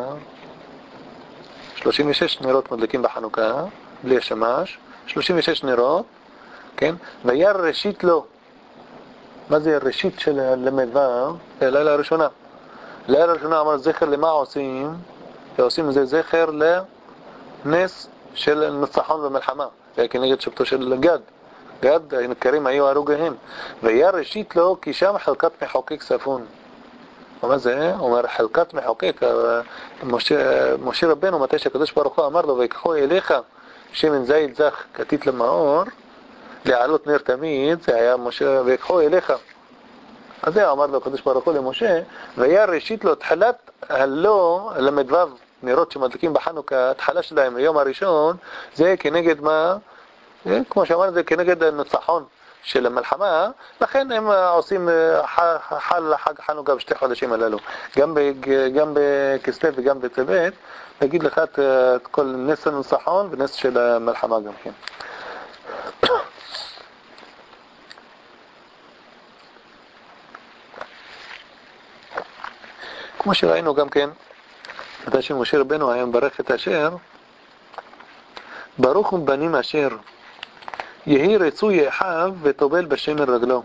שלושים ושש נרות מדליקים בחנוכה, בלי השמש. שלושים ושש נרות. כן? וירא ראשית לו. מה זה ראשית של למדבר? לילה הראשונה. לילה הראשונה אמר זכר למה עושים? ועושים זה זכר לנס של ניצחון במלחמה. כנגד שבטו של גד. גד, הנקרים היו הרוגיהם. וירא ראשית לו כי שם חלקת מחוקק ספון. ומה זה? הוא אומר חלקת מחוקק. משה, משה רבנו מתי שהקדוש ברוך הוא אמר לו ויקחו אליך שמן זית זך כתית למאור להעלות נר תמיד, זה היה משה ויקחו אליך. אז זה אמר לו הקדוש ברוך הוא למשה, והיה ראשית לו תחילת הלא למדבב נרות שמדליקים בחנוכה, התחלה שלהם היום הראשון, זה כנגד מה? כמו שאמרנו, זה כנגד הניצחון של המלחמה, לכן הם עושים חל לחג חנוכה בשתי חודשים הללו. גם, גם בכסלו וגם בטבת, נגיד לך את כל נס הניצחון ונס של המלחמה גם כן. כמו שראינו גם כן, מתי שמשה רבנו היה מברך את אשר, ברוך ובנים אשר יהי רצוי אחיו וטובל בשמן רגלו.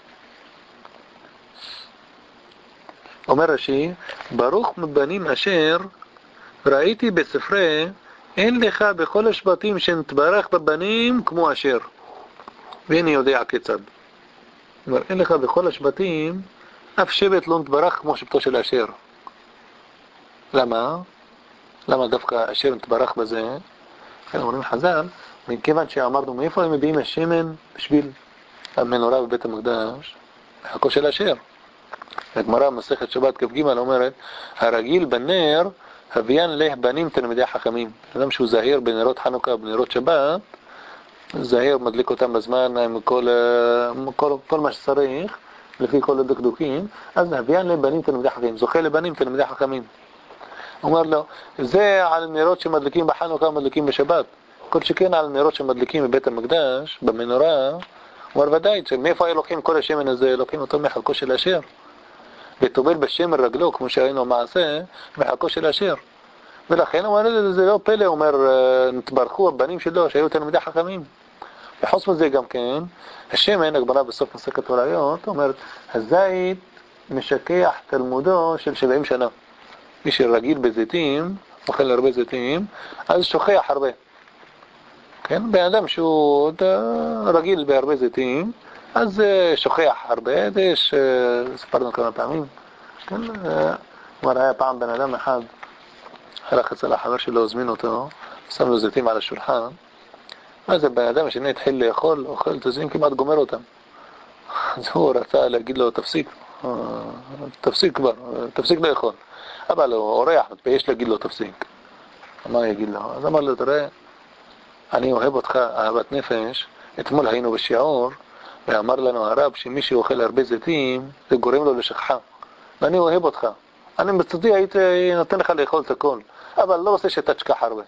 אומר רש"י, ברוך מבנים אשר ראיתי בספרי, אין לך בכל השבטים שנתברך בבנים כמו אשר. ואני יודע כיצד. אומר, אין לך בכל השבטים אף שבט לא נתברך כמו שבטו של אשר. למה? למה דווקא אשר נתברך בזה? לכן אומרים חז"ל, מכיוון שאמרנו מאיפה הם מביאים השמן בשביל המנורה בבית המקדש? חכו של אשר. הגמרא מסכת שבת כ"ג אומרת, הרגיל בנר הביין לה בנים תלמידי חכמים. אדם שהוא זהיר בנרות חנוכה ובנרות שבת, זהיר מדליק אותם בזמן עם כל, כל, כל מה שצריך, לפי כל הדקדוקים, אז הביין לה בנים תלמידי חכמים, זוכה לבנים תלמידי חכמים. אומר לו, זה על נרות שמדליקים בחנוכה ומדליקים בשבת. כל שכן על נרות שמדליקים בבית המקדש, במנורה, הוא אומר ודאי, מאיפה היו לוקחים כל השמן הזה, לוקחים אותו מחלקו של אשר. וטובל בשמן רגלו, כמו שראינו מעשה, מחלקו של אשר. ולכן הוא אומר, זה לא פלא, הוא אומר, נתברכו הבנים שלו שהיו תלמידי חכמים. וחוץ מזה גם כן, השמן, הגמרא בסוף מסכת הראיות, אומרת, הזית משכח תלמודו של שבעים שנה. מי שרגיל בזיתים, אוכל הרבה זיתים, אז שוכח הרבה. כן? בן אדם שהוא רגיל בהרבה זיתים, אז שוכח הרבה, זה יש, ספרנו כמה פעמים. כן? כבר היה פעם בן אדם אחד, הלך אצל החבר שלו, הזמין אותו, שם לו זיתים על השולחן, אז הבן אדם השני התחיל לאכול, אוכל את הזיתים, כמעט גומר אותם. אז הוא רצה להגיד לו, תפסיק, תפסיק כבר, תפסיק לאכול. אבל הוא אורח, מתבייש להגיד לו תפסיק. מה יגיד לו? אז אמר לו, תראה, אני אוהב אותך אהבת נפש. אתמול היינו בשיעור, ואמר לנו הרב שמי שאוכל הרבה זיתים, זה גורם לו לשכחה. ואני אוהב אותך. אני מצדי הייתי נותן לך לאכול את הכל, אבל לא רוצה שאתה תשכח הרבה.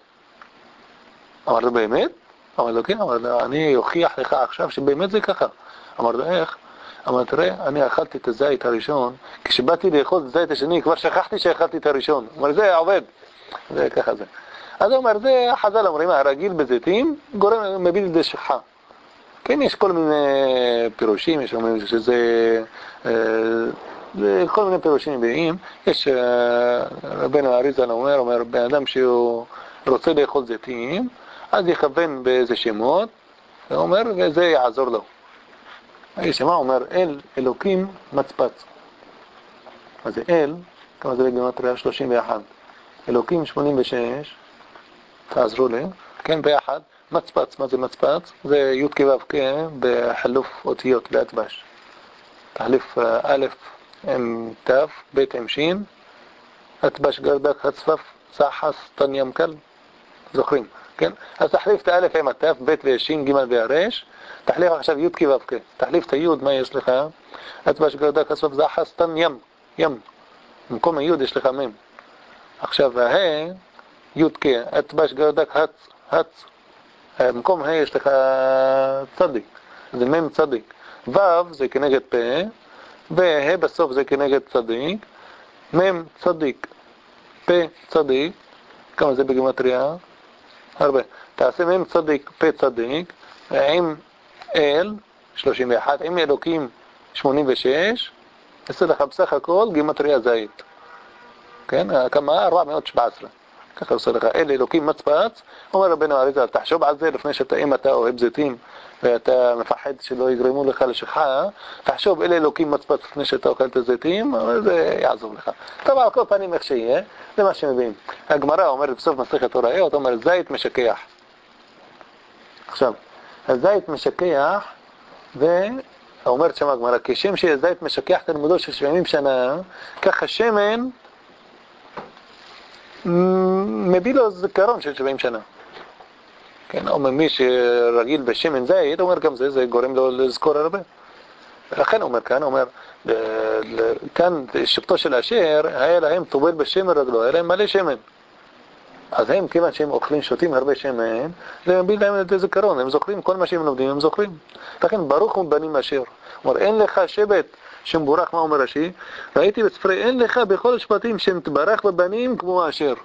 אמר לו, באמת? אמר לו, כן. אמר לו, אני אוכיח לך עכשיו שבאמת זה ככה. אמר לו, איך? אמר, תראה, אני אכלתי את הזית הראשון, כשבאתי לאכול את הזית השני, כבר שכחתי שאכלתי את הראשון. אמר, זה עובד. זה ככה זה. אז הוא אומר, זה חז"ל אומרים, הרגיל בזיתים, גורם, מביא לידי שכחה. כן, יש כל מיני פירושים, יש אומרים שזה, זה כל מיני פירושים מביאים. יש, רבנו אריזל אומר, אומר, בן אדם שהוא רוצה לאכול זיתים, אז יכוון באיזה שמות, הוא אומר, וזה יעזור לו. יש מה אומר, אל, אלוקים, מצפץ. מה זה אל? כמה זה בגימטריה? שלושים ואחת. אלוקים שמונים ושש, תעזרו לי, כן, ביחד. מצפץ, מה זה מצפץ? זה י' כ' ו' כ' בחילוף אותיות באצבש. תחליף א' עם ת', ב' עם ש', אצבש גרדק, הצפף, צחס, תן ים קל. זוכרים, כן? אז תחליף את הא' עם הת', ב' וש', ג' והרש. תחליף עכשיו י' כ' ו' כ'. תחליף את הי', מה יש לך? אצבש גרדק, הצפף, צחס, תן ים, ים. במקום הי' יש לך מ'. עכשיו ה' י' כ', אצבש גרדק, הצ, הצ. במקום ה' יש לך צדיק, זה מ' צדיק. ו' זה כנגד פה, וה' בסוף זה כנגד צדיק. מ' צדיק, פה צדיק. כמה זה בגימטריה? הרבה. תעשה מ' צדיק, פה צדיק, עם אל שלושים ואחת, עם אלוקים שמונים ושש, יוצא לך בסך הכל גימטריה זית. כן, כמה? ארבע מאות שבע עשרה. ככה עושה לך, אל אלוקים מצפץ, אומר רבנו אריזל, תחשוב על זה לפני שאתה, אם אתה אוהב זיתים, ואתה מפחד שלא יגרמו לך לשכחה, תחשוב אל אלוקים מצפץ לפני שאתה אוכל את הזיתים, זה יעזור לך. טוב, על כל פנים איך שיהיה, זה מה שמבין. הגמרא אומרת בסוף מסכת הוראות, אומרת זית משכח. עכשיו, הזית משכח, ואומרת שם הגמרא, כשם שהזית משכח תלמודו של שבעים שנה, כך השמן מביא לו זיכרון של שבעים שנה. כן, או מי שרגיל בשמן זית, אומר גם זה, זה גורם לו לזכור הרבה. ולכן אומר כאן, אומר, כאן שבטו של אשר, היה להם טובל בשמן רגלו, היה להם מלא שמן. אז הם, כיוון שהם אוכלים, שותים הרבה שמן, זה מביא להם את הזיכרון, הם זוכרים, כל מה שהם לומדים, הם זוכרים. לכן ברוך הוא בנים אשר. אומר, אין לך שבט שמבורך, מה אומר רש"י? ראיתי בספרי, אין לך בכל שבטים שמתברך בבנים כמו אשר.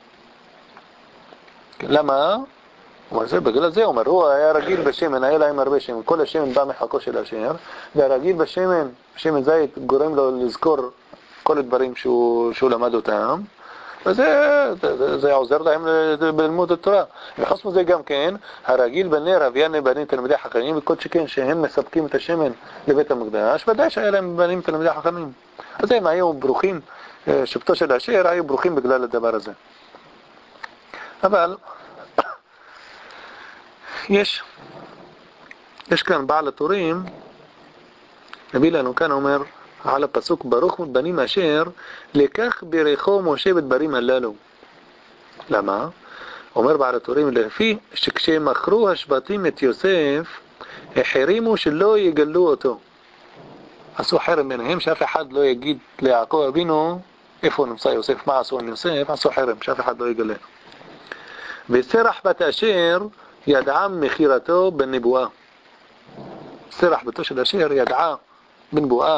למה? אומר זה, בגלל זה אומר, הוא היה רגיל בשמן, היה להם הרבה שמן, כל השמן בא מחלקו של אשר, והרגיל בשמן, שמן זית גורם לו לזכור כל הדברים שהוא, שהוא למד אותם, וזה זה, זה עוזר להם בלמוד התורה. וחוץ מזה גם כן, הרגיל בנר, אביין בנים תלמידי חכמים, וכל שכן שהם מספקים את השמן לבית המקדש, ודאי שהיה להם בנים תלמידי חכמים. אז הם היו ברוכים, שבטו של אשר היו ברוכים בגלל הדבר הזה. אבל יש, יש כאן בעל התורים, נביא לנו כאן אומר, על הפסוק ברוך בנים אשר, לכך ברכו משה בדברים הללו. למה? אומר בעל התורים, לפי שכשהם מכרו השבטים את יוסף, החרימו שלא יגלו אותו. עשו חרם ביניהם, שאף אחד לא יגיד ליעקב אבינו, איפה נמצא יוסף, מה עשו עם יוסף, עשו חרם, שאף אחד לא יגלה. וסרח בת אשר, ידעה מחירתו בנבואה. סרח בתו של אשר ידעה בנבואה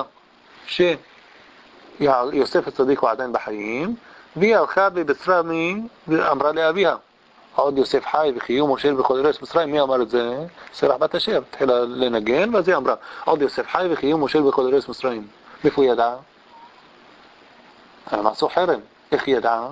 שיוסף הצדיק הוא עדיין בחיים, והיא הלכה בבשרה מי ואמרה לאביה, עוד יוסף חי וחיום מושל בכל ארץ מצרים. מי אמר את זה? סרח בת אשר. התחילה לנגן, ואז היא אמרה, עוד יוסף חי וחיום מושל בכל ארץ מצרים. מאיפה היא ידעה? הם עשו חרם. איך היא ידעה?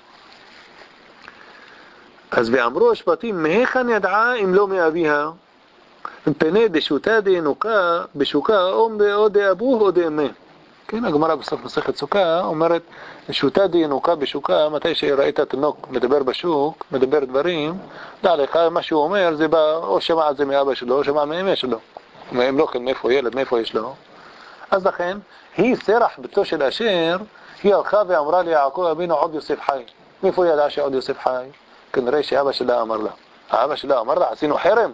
אז ואמרו השבטים, מהיכן ידעה אם לא מאביה? מפני דשותה דינוקה בשוקה או דאבוה או דאמה. כן, הגמרא בסוף מסכת סוכה אומרת, שותה דינוקה בשוקה, מתי שראית תינוק מדבר בשוק, מדבר דברים, דע לך, מה שהוא אומר, זה בא, או שמע את זה מאבא שלו, או שמע מאמא שלו. אם לא כן, מאיפה ילד, מאיפה יש לו? אז לכן, היא סרח בתו של אשר, היא הלכה ואמרה ליעקב אבינו, עוד יוסף חי. מאיפה ידעה שעוד יוסף חי? כנראה שאבא שלה אמר לה. האבא שלה אמר לה, עשינו חרם.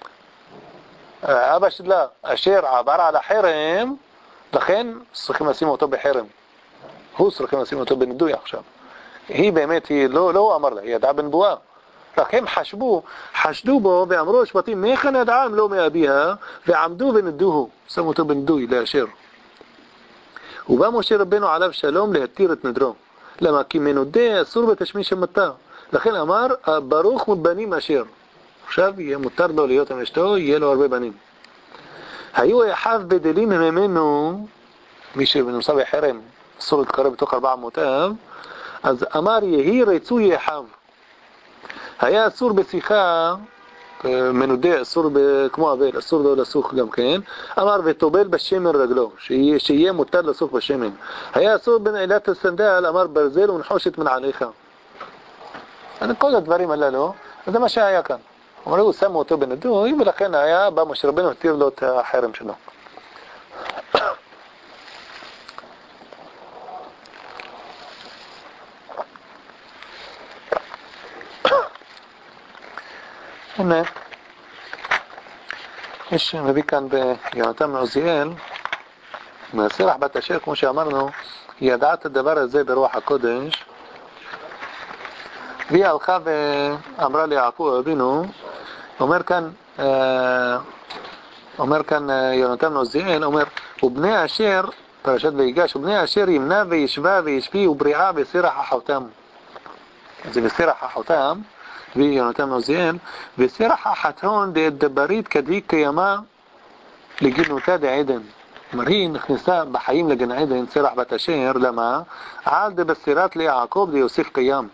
אבא שלה, אשר עבר על החרם, לכן צריכים לשים אותו בחרם. הוא צריכים לשים אותו בנדוי עכשיו. היא באמת, היא לא, לא אמר לה, היא ידעה בנבואה. לכן חשבו, חשדו בו ואמרו השבטים, מכאן ידעה אם לא מאביה, ועמדו ונדוהו, שמו אותו בנדוי לאשר. ובא משה רבנו עליו שלום להתיר את נדרו. למה? כי מנודה אסור בתשמיש המתה. לכן אמר, ברוך מבנים אשר. עכשיו יהיה מותר לו להיות עם אשתו, יהיה לו הרבה בנים. היו אחיו בדלים ממנו, מי שנמצא בחרם, אסור להתקרב בתוך ארבע אמותיו, אז אמר יהי רצוי אחיו. היה אסור בשיחה, מנודה, אסור כמו אבל, אסור לו לסוך גם כן, אמר וטובל בשמן רגלו, שיהיה, שיהיה מותר לסוך בשמן. היה אסור בנעילת הסנדל, אמר ברזל ונחושת מנעליך. כל הדברים הללו, זה מה שהיה כאן. אמרו, שמו אותו בנדוי, ולכן היה, בא משה רבנו, התיר לו את החרם שלו. הנה, יש מביא כאן ביונתן מעוזיאל, מהסרח בת אשר, כמו שאמרנו, היא ידעה את הדבר הזה ברוח הקודש, והיא הלכה ואמרה ליעקב אבינו, אומר כאן, אומר כאן יונתן מעוזיאל, אומר, ובני אשר, פרשת ויגש, ובני אשר ימנע וישבה וישפי ובריאה בסרח אחותם. זה בסרח אחותם, ויונתן עוזיאל, וסרח החתון דברית כדי קיימה לגינותה דעדן. כלומר, היא נכנסה בחיים לגן עדן, סרח בת אשר, למה? על דבסירת ליעקב דיוסף קיים.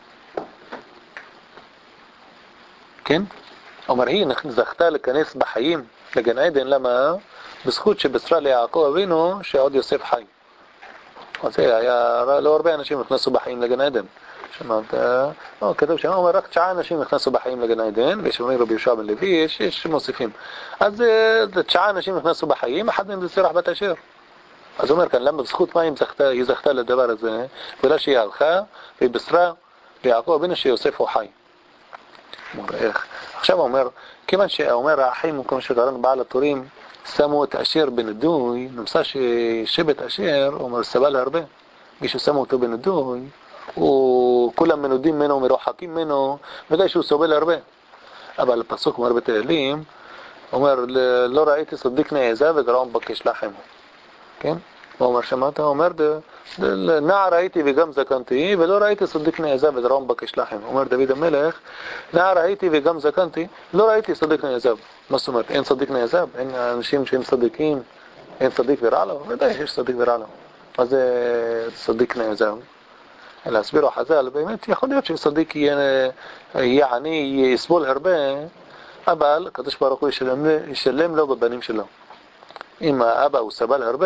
כן? כלומר, היא זכתה להיכנס בחיים לגן עדן, למה? בזכות שבשרה ליעקב אבינו שעוד יוסף חי. אז זה היה, לא הרבה אנשים נכנסו בחיים לגן עדן. שמעת, לא, כתוב שם, אומר, רק תשעה אנשים נכנסו בחיים לגן עדן, ושאומרים רבי יהושע בן לוי, יש, יש מוסיפים. אז תשעה אנשים נכנסו בחיים, אחד מהם זה סרח בת אשר. אז הוא אומר כאן, למה בזכות מה היא זכתה, היא זכתה לדבר הזה, ולא שהיא הלכה, והיא בשרה ליעקב אבינו שיוסף הוא חי. אומר, איך? עכשיו הוא אומר, כיוון שאומר האחים, כמו שקראנו בעל התורים, שמו את אשר בנדוי, נמצא ששבט אשר, הוא אומר, סבל הרבה. מישהו שמו אותו בנדוי, וכולם מנודים ממנו, מרוחקים ממנו, ודאי שהוא סובל הרבה. אבל הפסוק אומר בתהילים, אומר, לא ראיתי צדיק נעזב וגרעון בקש לחם. כן? הוא אומר, שמעת? הוא אומר, נער ראיתי וגם זקנתי, ולא ראיתי צדיק נעזב וגרעון בקש לחם. אומר דוד המלך, נער ראיתי וגם זקנתי, לא ראיתי צדיק נעזב. מה זאת אומרת? אין צדיק נעזב? אין אנשים שהם צדיקים? אין צדיק ורע לו? ודאי שיש צדיק ורע לו. מה זה צדיק נעזב? להסבירו חז"ל, באמת יכול להיות שצדיק יהיה עני, יסבול הרבה, אבל הקדוש ברוך הוא ישלם, ישלם לו בבנים שלו. אם האבא הוא סבל הרבה,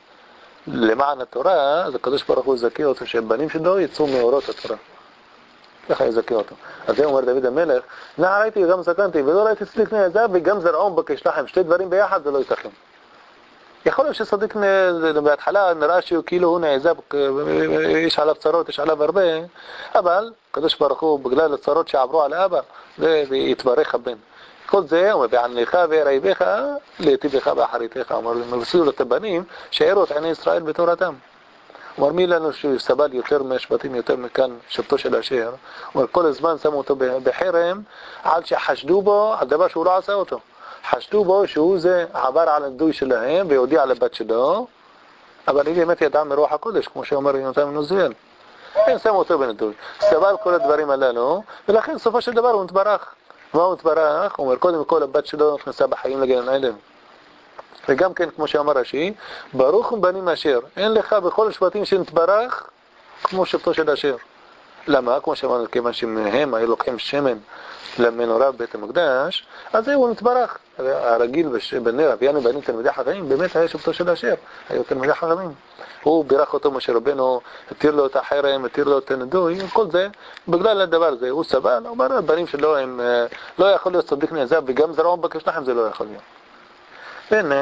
למען התורה, אז הקדוש ברוך הוא יזכה אותו שהבנים שלו יצאו מאורות התורה. ככה יזכה אותו. אז זה אומר דוד המלך, נער ראיתי וגם זקנתי, ולא ראיתי צדיק נעזב וגם זרעון בקש לחם. שתי דברים ביחד זה לא ייתכן. יכול להיות שצדיק בהתחלה נראה שהוא כאילו הוא נעזב, יש עליו צרות, יש עליו הרבה, אבל הקדוש ברוך הוא בגלל הצרות שעברו על האבא, ויתברך הבן. כל זה, הוא מביא עניך ויראיבך, להיטיבך באחריתך. הוא אומר, מבשרו לו את הבנים, שהראו את עיני ישראל בתורתם. הוא אומר, מי לנו שהוא סבל יותר מהשבטים, יותר מכאן, שבטו של אשר? הוא אומר, כל הזמן שמו אותו בחרם, עד שחשדו בו, על דבר שהוא לא עשה אותו. חשדו בו שהוא זה עבר על הדוי שלהם והודיע לבת שלו, אבל היא באמת ידעה מרוח הקודש, כמו שאומר יונתן בן עוזיאל. הם שמו אותו בנדוי. סבל כל הדברים הללו, ולכן סופו של דבר הוא מתברך. מה הוא מתברך? הוא אומר, קודם כל הבת שלו נכנסה בחיים לגן עדן. וגם כן, כמו שאמר רש"י, ברוך בנים אשר, אין לך בכל השבטים שנתברך כמו שבטו של אשר. למה? כמו שאמרנו, כיוון שמהם היו לוקחים שמן למנורה בבית המקדש, אז זהו נתברך. הרגיל בנר, אבינו בנים תלמידי חכמים, באמת היה שבטו של אשר, היו תלמידי חכמים. הוא בירך אותו משה רבנו, התיר לו את החרם, התיר לו את הנדוי, כל זה, בגלל הדבר הזה, הוא סבל, הוא אומר, הבנים שלו הם, לא יכול להיות צדיק נעזב, וגם זרעון בקש לחם זה לא יכול להיות. והנה,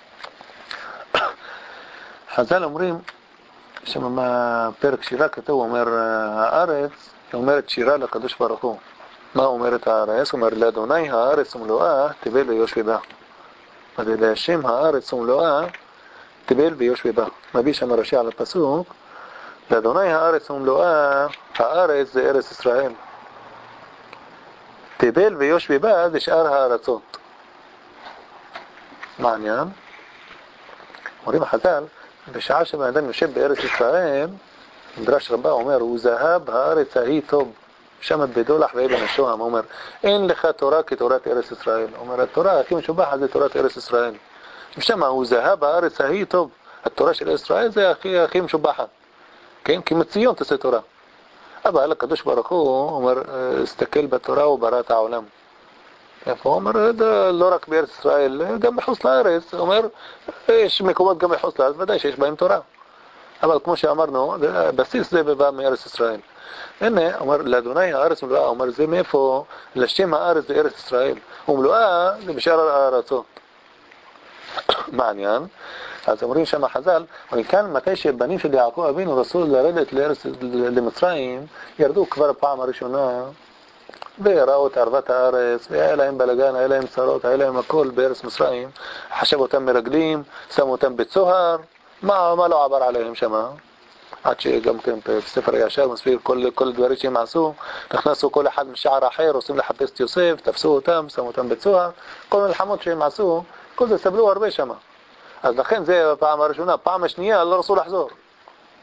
חז"ל אומרים, שם בפרק שירה כתוב, אומר, הארץ, אומרת שירה לקדוש ברוך הוא. מה אומרת הארץ? אומר, לאדוני הארץ ומלואה, תבל ויושבי בה. ולהשם הארץ ומלואה, תבל ויושבי בה. מביא שם רש"י על הפסוק, לאדוני הארץ ומלואה, הארץ זה ארץ ישראל. תבל ויושבי בה זה שאר הארצות. מה העניין? אומרים החז"ל, בשעה שבאדם יושב בארץ ישראל, מדרש רבה אומר, הוא זהב הארץ ההיא טוב, שמת בדולח ואבן השוהם. אומר, אין לך תורה כתורת ארץ ישראל. אומר, התורה הכי משובחת זה תורת ארץ ישראל. ושמה הוא זהב הארץ ההיא טוב. התורה של ישראל זה הכי, הכי משובחת. כן? כי מציון תעשה תורה. אבל הקדוש ברוך הוא אומר, הסתכל בתורה וברא את העולם. איפה? הוא אומר, לא רק בארץ ישראל, גם מחוץ לארץ. הוא אומר, יש מקומות גם מחוץ לארץ, ודאי שיש בהם תורה. אבל כמו שאמרנו, בסיס זה בא מארץ ישראל. הנה, אומר, לאדוני הארץ ומלואה, אומר, זה מאיפה? לשם הארץ זה ארץ ישראל. ומלואה זה בשאר הארצות. מעניין. אז אומרים שם חז"ל, וכאן מתי שבנים של יעקב אבינו רצו לרדת לארץ, למצרים, ירדו כבר פעם הראשונה, וראו את ערבת הארץ, והיה להם בלגן, היה להם צרות, היה להם הכל בארץ מצרים, חשב אותם מרגלים, שם אותם בצוהר, מה, מה לא עבר עליהם שמה? עד שגם כן בספר הישר מסביר כל, כל דברים שהם עשו, נכנסו כל אחד משער אחר, עושים לחפש את יוסף, תפסו אותם, שמו אותם בצוהר, כל מלחמות שהם עשו, כל זה סבלו הרבה שמה. אז לכן זה פעם הראשונה, פעם השנייה לא רצו לחזור.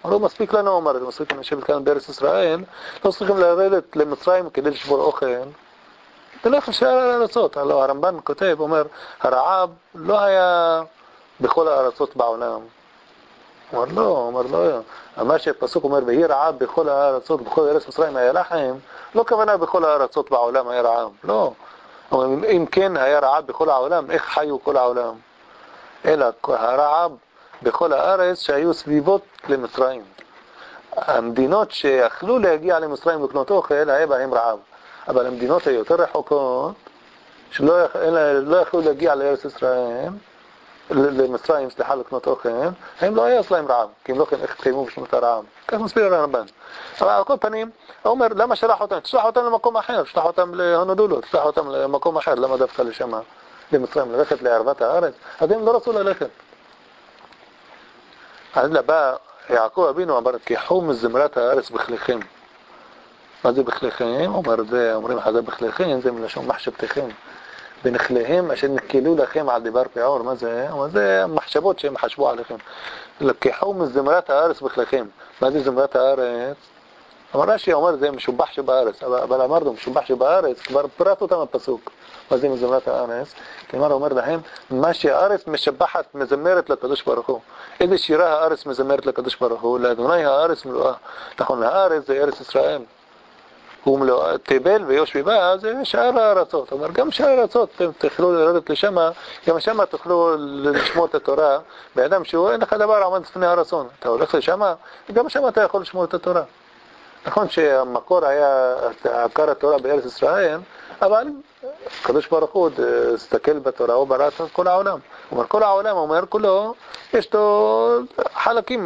לא מספיק לנו, אומר, מספיק לשבת כאן בארץ ישראל, לא צריכים לרדת למצרים כדי לשבור אוכל. תלך לשאר הארצות. הלוא הרמב"ן כותב, אומר, הרעב לא היה בכל הארצות בעולם. אומר לא, אומר לא. מה שהפסוק אומר, והיא רעב בכל הארצות, בכל ארץ מצרים היה לחם, לא כוונה בכל הארצות בעולם היה רעב, לא. אומר, אם כן היה רעב בכל העולם, איך חיו כל העולם? אלא הרעב בכל הארץ שהיו סביבות למצרים. המדינות שיכלו להגיע למצרים לקנות אוכל, היה בהם רעב. אבל המדינות היותר רחוקות, שלא לא יכלו להגיע לארץ ישראל, למצרים, סליחה, לקנות אוכל, הם לא היה אצלהם רעב, כי הם לא יכולים איך התקיימו בשנות הרעב. כך מסביר הרמב"ן. אבל על כל פנים, הוא אומר, למה שלח אותם? תשלח אותם למקום אחר, תשלח אותם להונדולו, תשלח אותם למקום אחר, למה דווקא לשם, למצרים, ללכת לערבת הארץ? אז הם לא רצו ללכת. אז לבא, יעקב אבינו אמר, קחו מזמרת הארץ בכליכם. מה זה בכליכם? אומר, זה, אומרים לך, זה בכליכם, זה מלשון מחשבתכם. בנחליהם אשר נקלו לכם על דבר פעור. מה זה? אומר, זה מחשבות שהם חשבו עליכם. לקחו מזמרת הארץ בכליכם. מה זה זמרת הארץ? אמר רש"י, אומר, זה משובח שבארץ. אבל אמרנו, משובח שבארץ, כבר פרט אותם הפסוק. מה זה מזמרת הארץ? כלומר, אומר להם, מה שהארץ משבחת, מזמרת לקדוש ברוך הוא. איזה שירה הארץ מזמרת לקדוש ברוך הוא? לאדוני הארץ מלואה. נכון, הארץ זה ארץ ישראל. הוא מלואה, תבל ויושבי זה שאר הארצות. אומר, גם שאר הארצות, אתם תוכלו לרדת לשם, גם שם תוכלו לשמור את התורה. באדם שהוא אין לך דבר עמד לפני הרצון. אתה הולך לשם, גם שם אתה יכול לשמור את התורה. נכון שהמקור היה עקר התורה בארץ ישראל, אבל הקדוש ברוך הוא הסתכל בתורה, הוא ברא את כל העולם. הוא אומר, כל העולם, הוא אומר, כולו, יש לו חלקים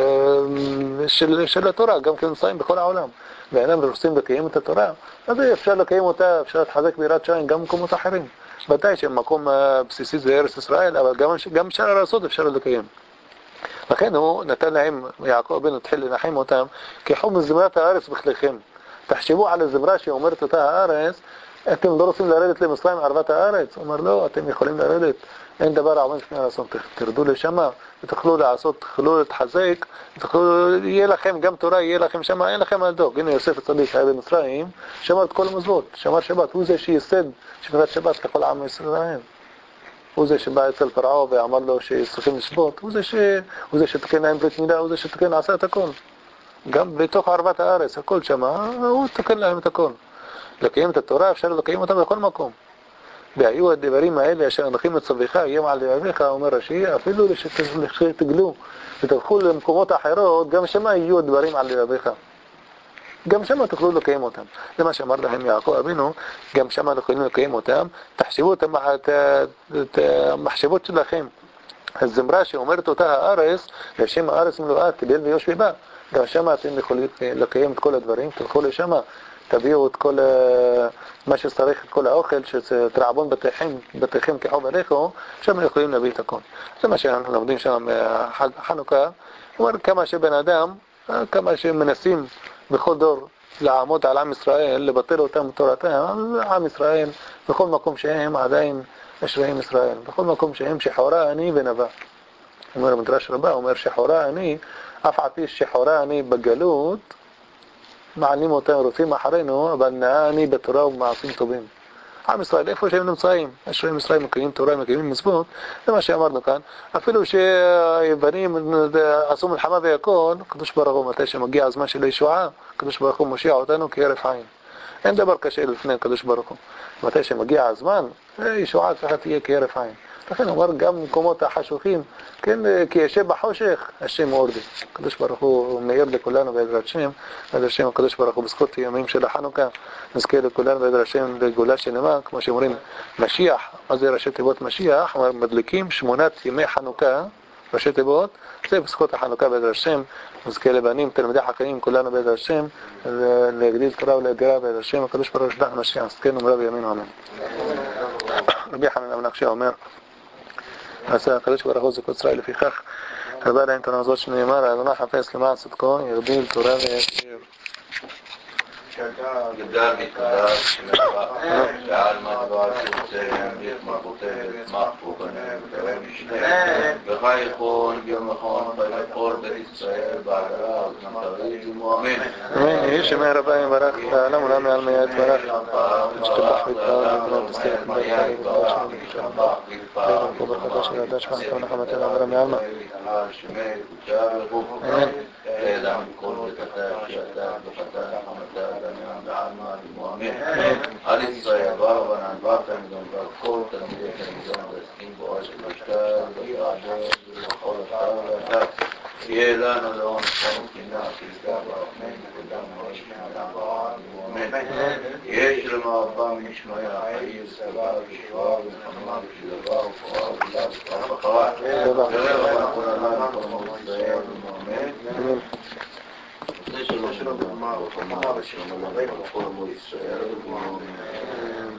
של, של התורה, גם כן נמצאים בכל העולם. ואינם רוצים לקיים את התורה, אז אפשר לקיים אותה, אפשר להתחזק ביראת שמים גם במקומות אחרים. ודאי שמקום בסיסי זה ארץ ישראל, אבל גם, גם שאר הארצות אפשר לקיים. לכן הוא נתן להם, יעקב אבינו התחיל לנחם אותם, קחו מזמרת הארץ בכליכם. תחשבו על הזמרה שאומרת אותה הארץ, אתם לא רוצים לרדת למצרים ערבת הארץ? הוא אומר לא, אתם יכולים לרדת, אין דבר העומד לפני הרצון, תרדו לשם ותוכלו לעשות, תוכלו להתחזק, תוכלו, יהיה לכם גם תורה, יהיה לכם שם, אין לכם על דוק. הנה יוסף הצדיק היה במצרים, שמר את כל המצוות, שמר שבת, הוא זה שייסד שמירת שבת לכל עם ישראל. הוא זה שבא אצל פרעה ואמר לו שצריכים לשבות, הוא זה, ש... הוא זה שתקן להם ברית מילה, הוא זה שתקן עשה את הכל. גם בתוך ערבת הארץ, הכל שם, הוא תקן להם את הכל. לקיים את התורה, אפשר לקיים אותם בכל מקום. והיו הדברים האלה אשר אנכים לצווך, ים על לבביך, אומר רש"י, אפילו שתגלו ותלכו למקומות אחרות, גם שם יהיו הדברים על לבביך. גם שם תוכלו לקיים אותם. זה מה שאמר להם יעקב אבינו, גם שם יכולים לקיים אותם. תחשבו את המחשבות שלכם. הזמרה שאומרת אותה הארץ, לשם הארץ מלואה, תבל ויושבי בה. גם שם אתם יכולים לקיים את כל הדברים, תלכו לשם, תביאו את כל מה שצריך, את כל האוכל, שתרעבון בתיכם, בתיכם כחוב עליכו, שם יכולים להביא את הכל. זה מה שאנחנו לומדים שם בחנוכה. אומר כמה שבן אדם, כמה שמנסים בכל דור לעמוד על עם ישראל, לבטל אותם תורתם, עם ישראל, בכל מקום שהם עדיין אשריים ישראל, בכל מקום שהם שחורה אני ונבא. אומר מדרש רבה, אומר שחורה אני, אף על פי שחורה אני בגלות, מעלים אותם רוצים אחרינו, אבל נאה אני בתורה ובמעשים טובים. עם ישראל, איפה שהם נמצאים, אשריים ישראל מקיימים תורה, מקיימים מצוות, זה מה שאמרנו כאן. אפילו שהיוונים עשו מלחמה והכל, קדוש ברוך הוא, מתי שמגיע הזמן של הישועה, קדוש ברוך הוא מושיע אותנו כהרף עין. אין דבר קשה לפני קדוש ברוך הוא. מתי שמגיע הזמן, הישועה צריכה תהיה כהרף עין. לכן הוא אומר גם במקומות החשוכים, כן, כי ישב בחושך, השם מורדי. הקדוש ברוך הוא מאיר לכולנו בעזרת השם, בעזרת השם הקדוש ברוך הוא בזכות ימים של החנוכה, נזכה לכולנו בעזרת השם לגאולה שלמה, כמו שאומרים משיח. מה זה ראשי תיבות משיח? מדליקים שמונת ימי חנוכה, ראשי תיבות, זה בזכות החנוכה בעזרת השם, נזכה לבנים, תלמידי חכמים, כולנו בעזרת השם, להגדיל תורה ולהדירה בעזרת השם, הקדוש ברוך הוא שלח משיח, נזכנו מרב ימינו אמן. רבי חנן בן עקשיא אומר, עשה הקדוש ברוך הוא זכות ישראל לפיכך הרבה להם תנזות שנאמר אדוני חפש למען צדקו יגדיל תורה וישיר גדל מתקדש שמחה, ועל מדבר שרוצה להמליך מלכותי ואצמח פרופניה ותראה משנה, וחייכון גרמכון ויכל בית ישראל בעגלה וזנתרית ומואמן. אמן. יהי שמי הרבה מברך לעולם עולם מעל מאה יתברך, ושתבח ויתברך ותנות תזכיר חמדה וחלק ותברך שלנו ותשלנו ואילו פה בחדה של הדש מנחם נחמתנו עברה מעלמה. אמן. אדם כל בתתה שאתה וחתה נחמתה דמיון בעלמה ומואמן. על ישראל בר בנן ברתם גם כל תלמידי תלמידון ועסקים בו עשת ושתה ובשעדו ובכל אתר ואתר. יהיה לנו לעון חום קינה פסקה ברחמם וקדם מראש מאדם ברעם ומואמן. יש למה ארבע משמעי החיים וסבבה ושבועה ונחמה ושלווה ופורה ובילה ופרה וחרה. ורב אנחנו נלמד כל מות ישראל ומואמן. לפני שלא שלא בגמר וחמה ושלום עלינו על כל מות ישראל ומואמן.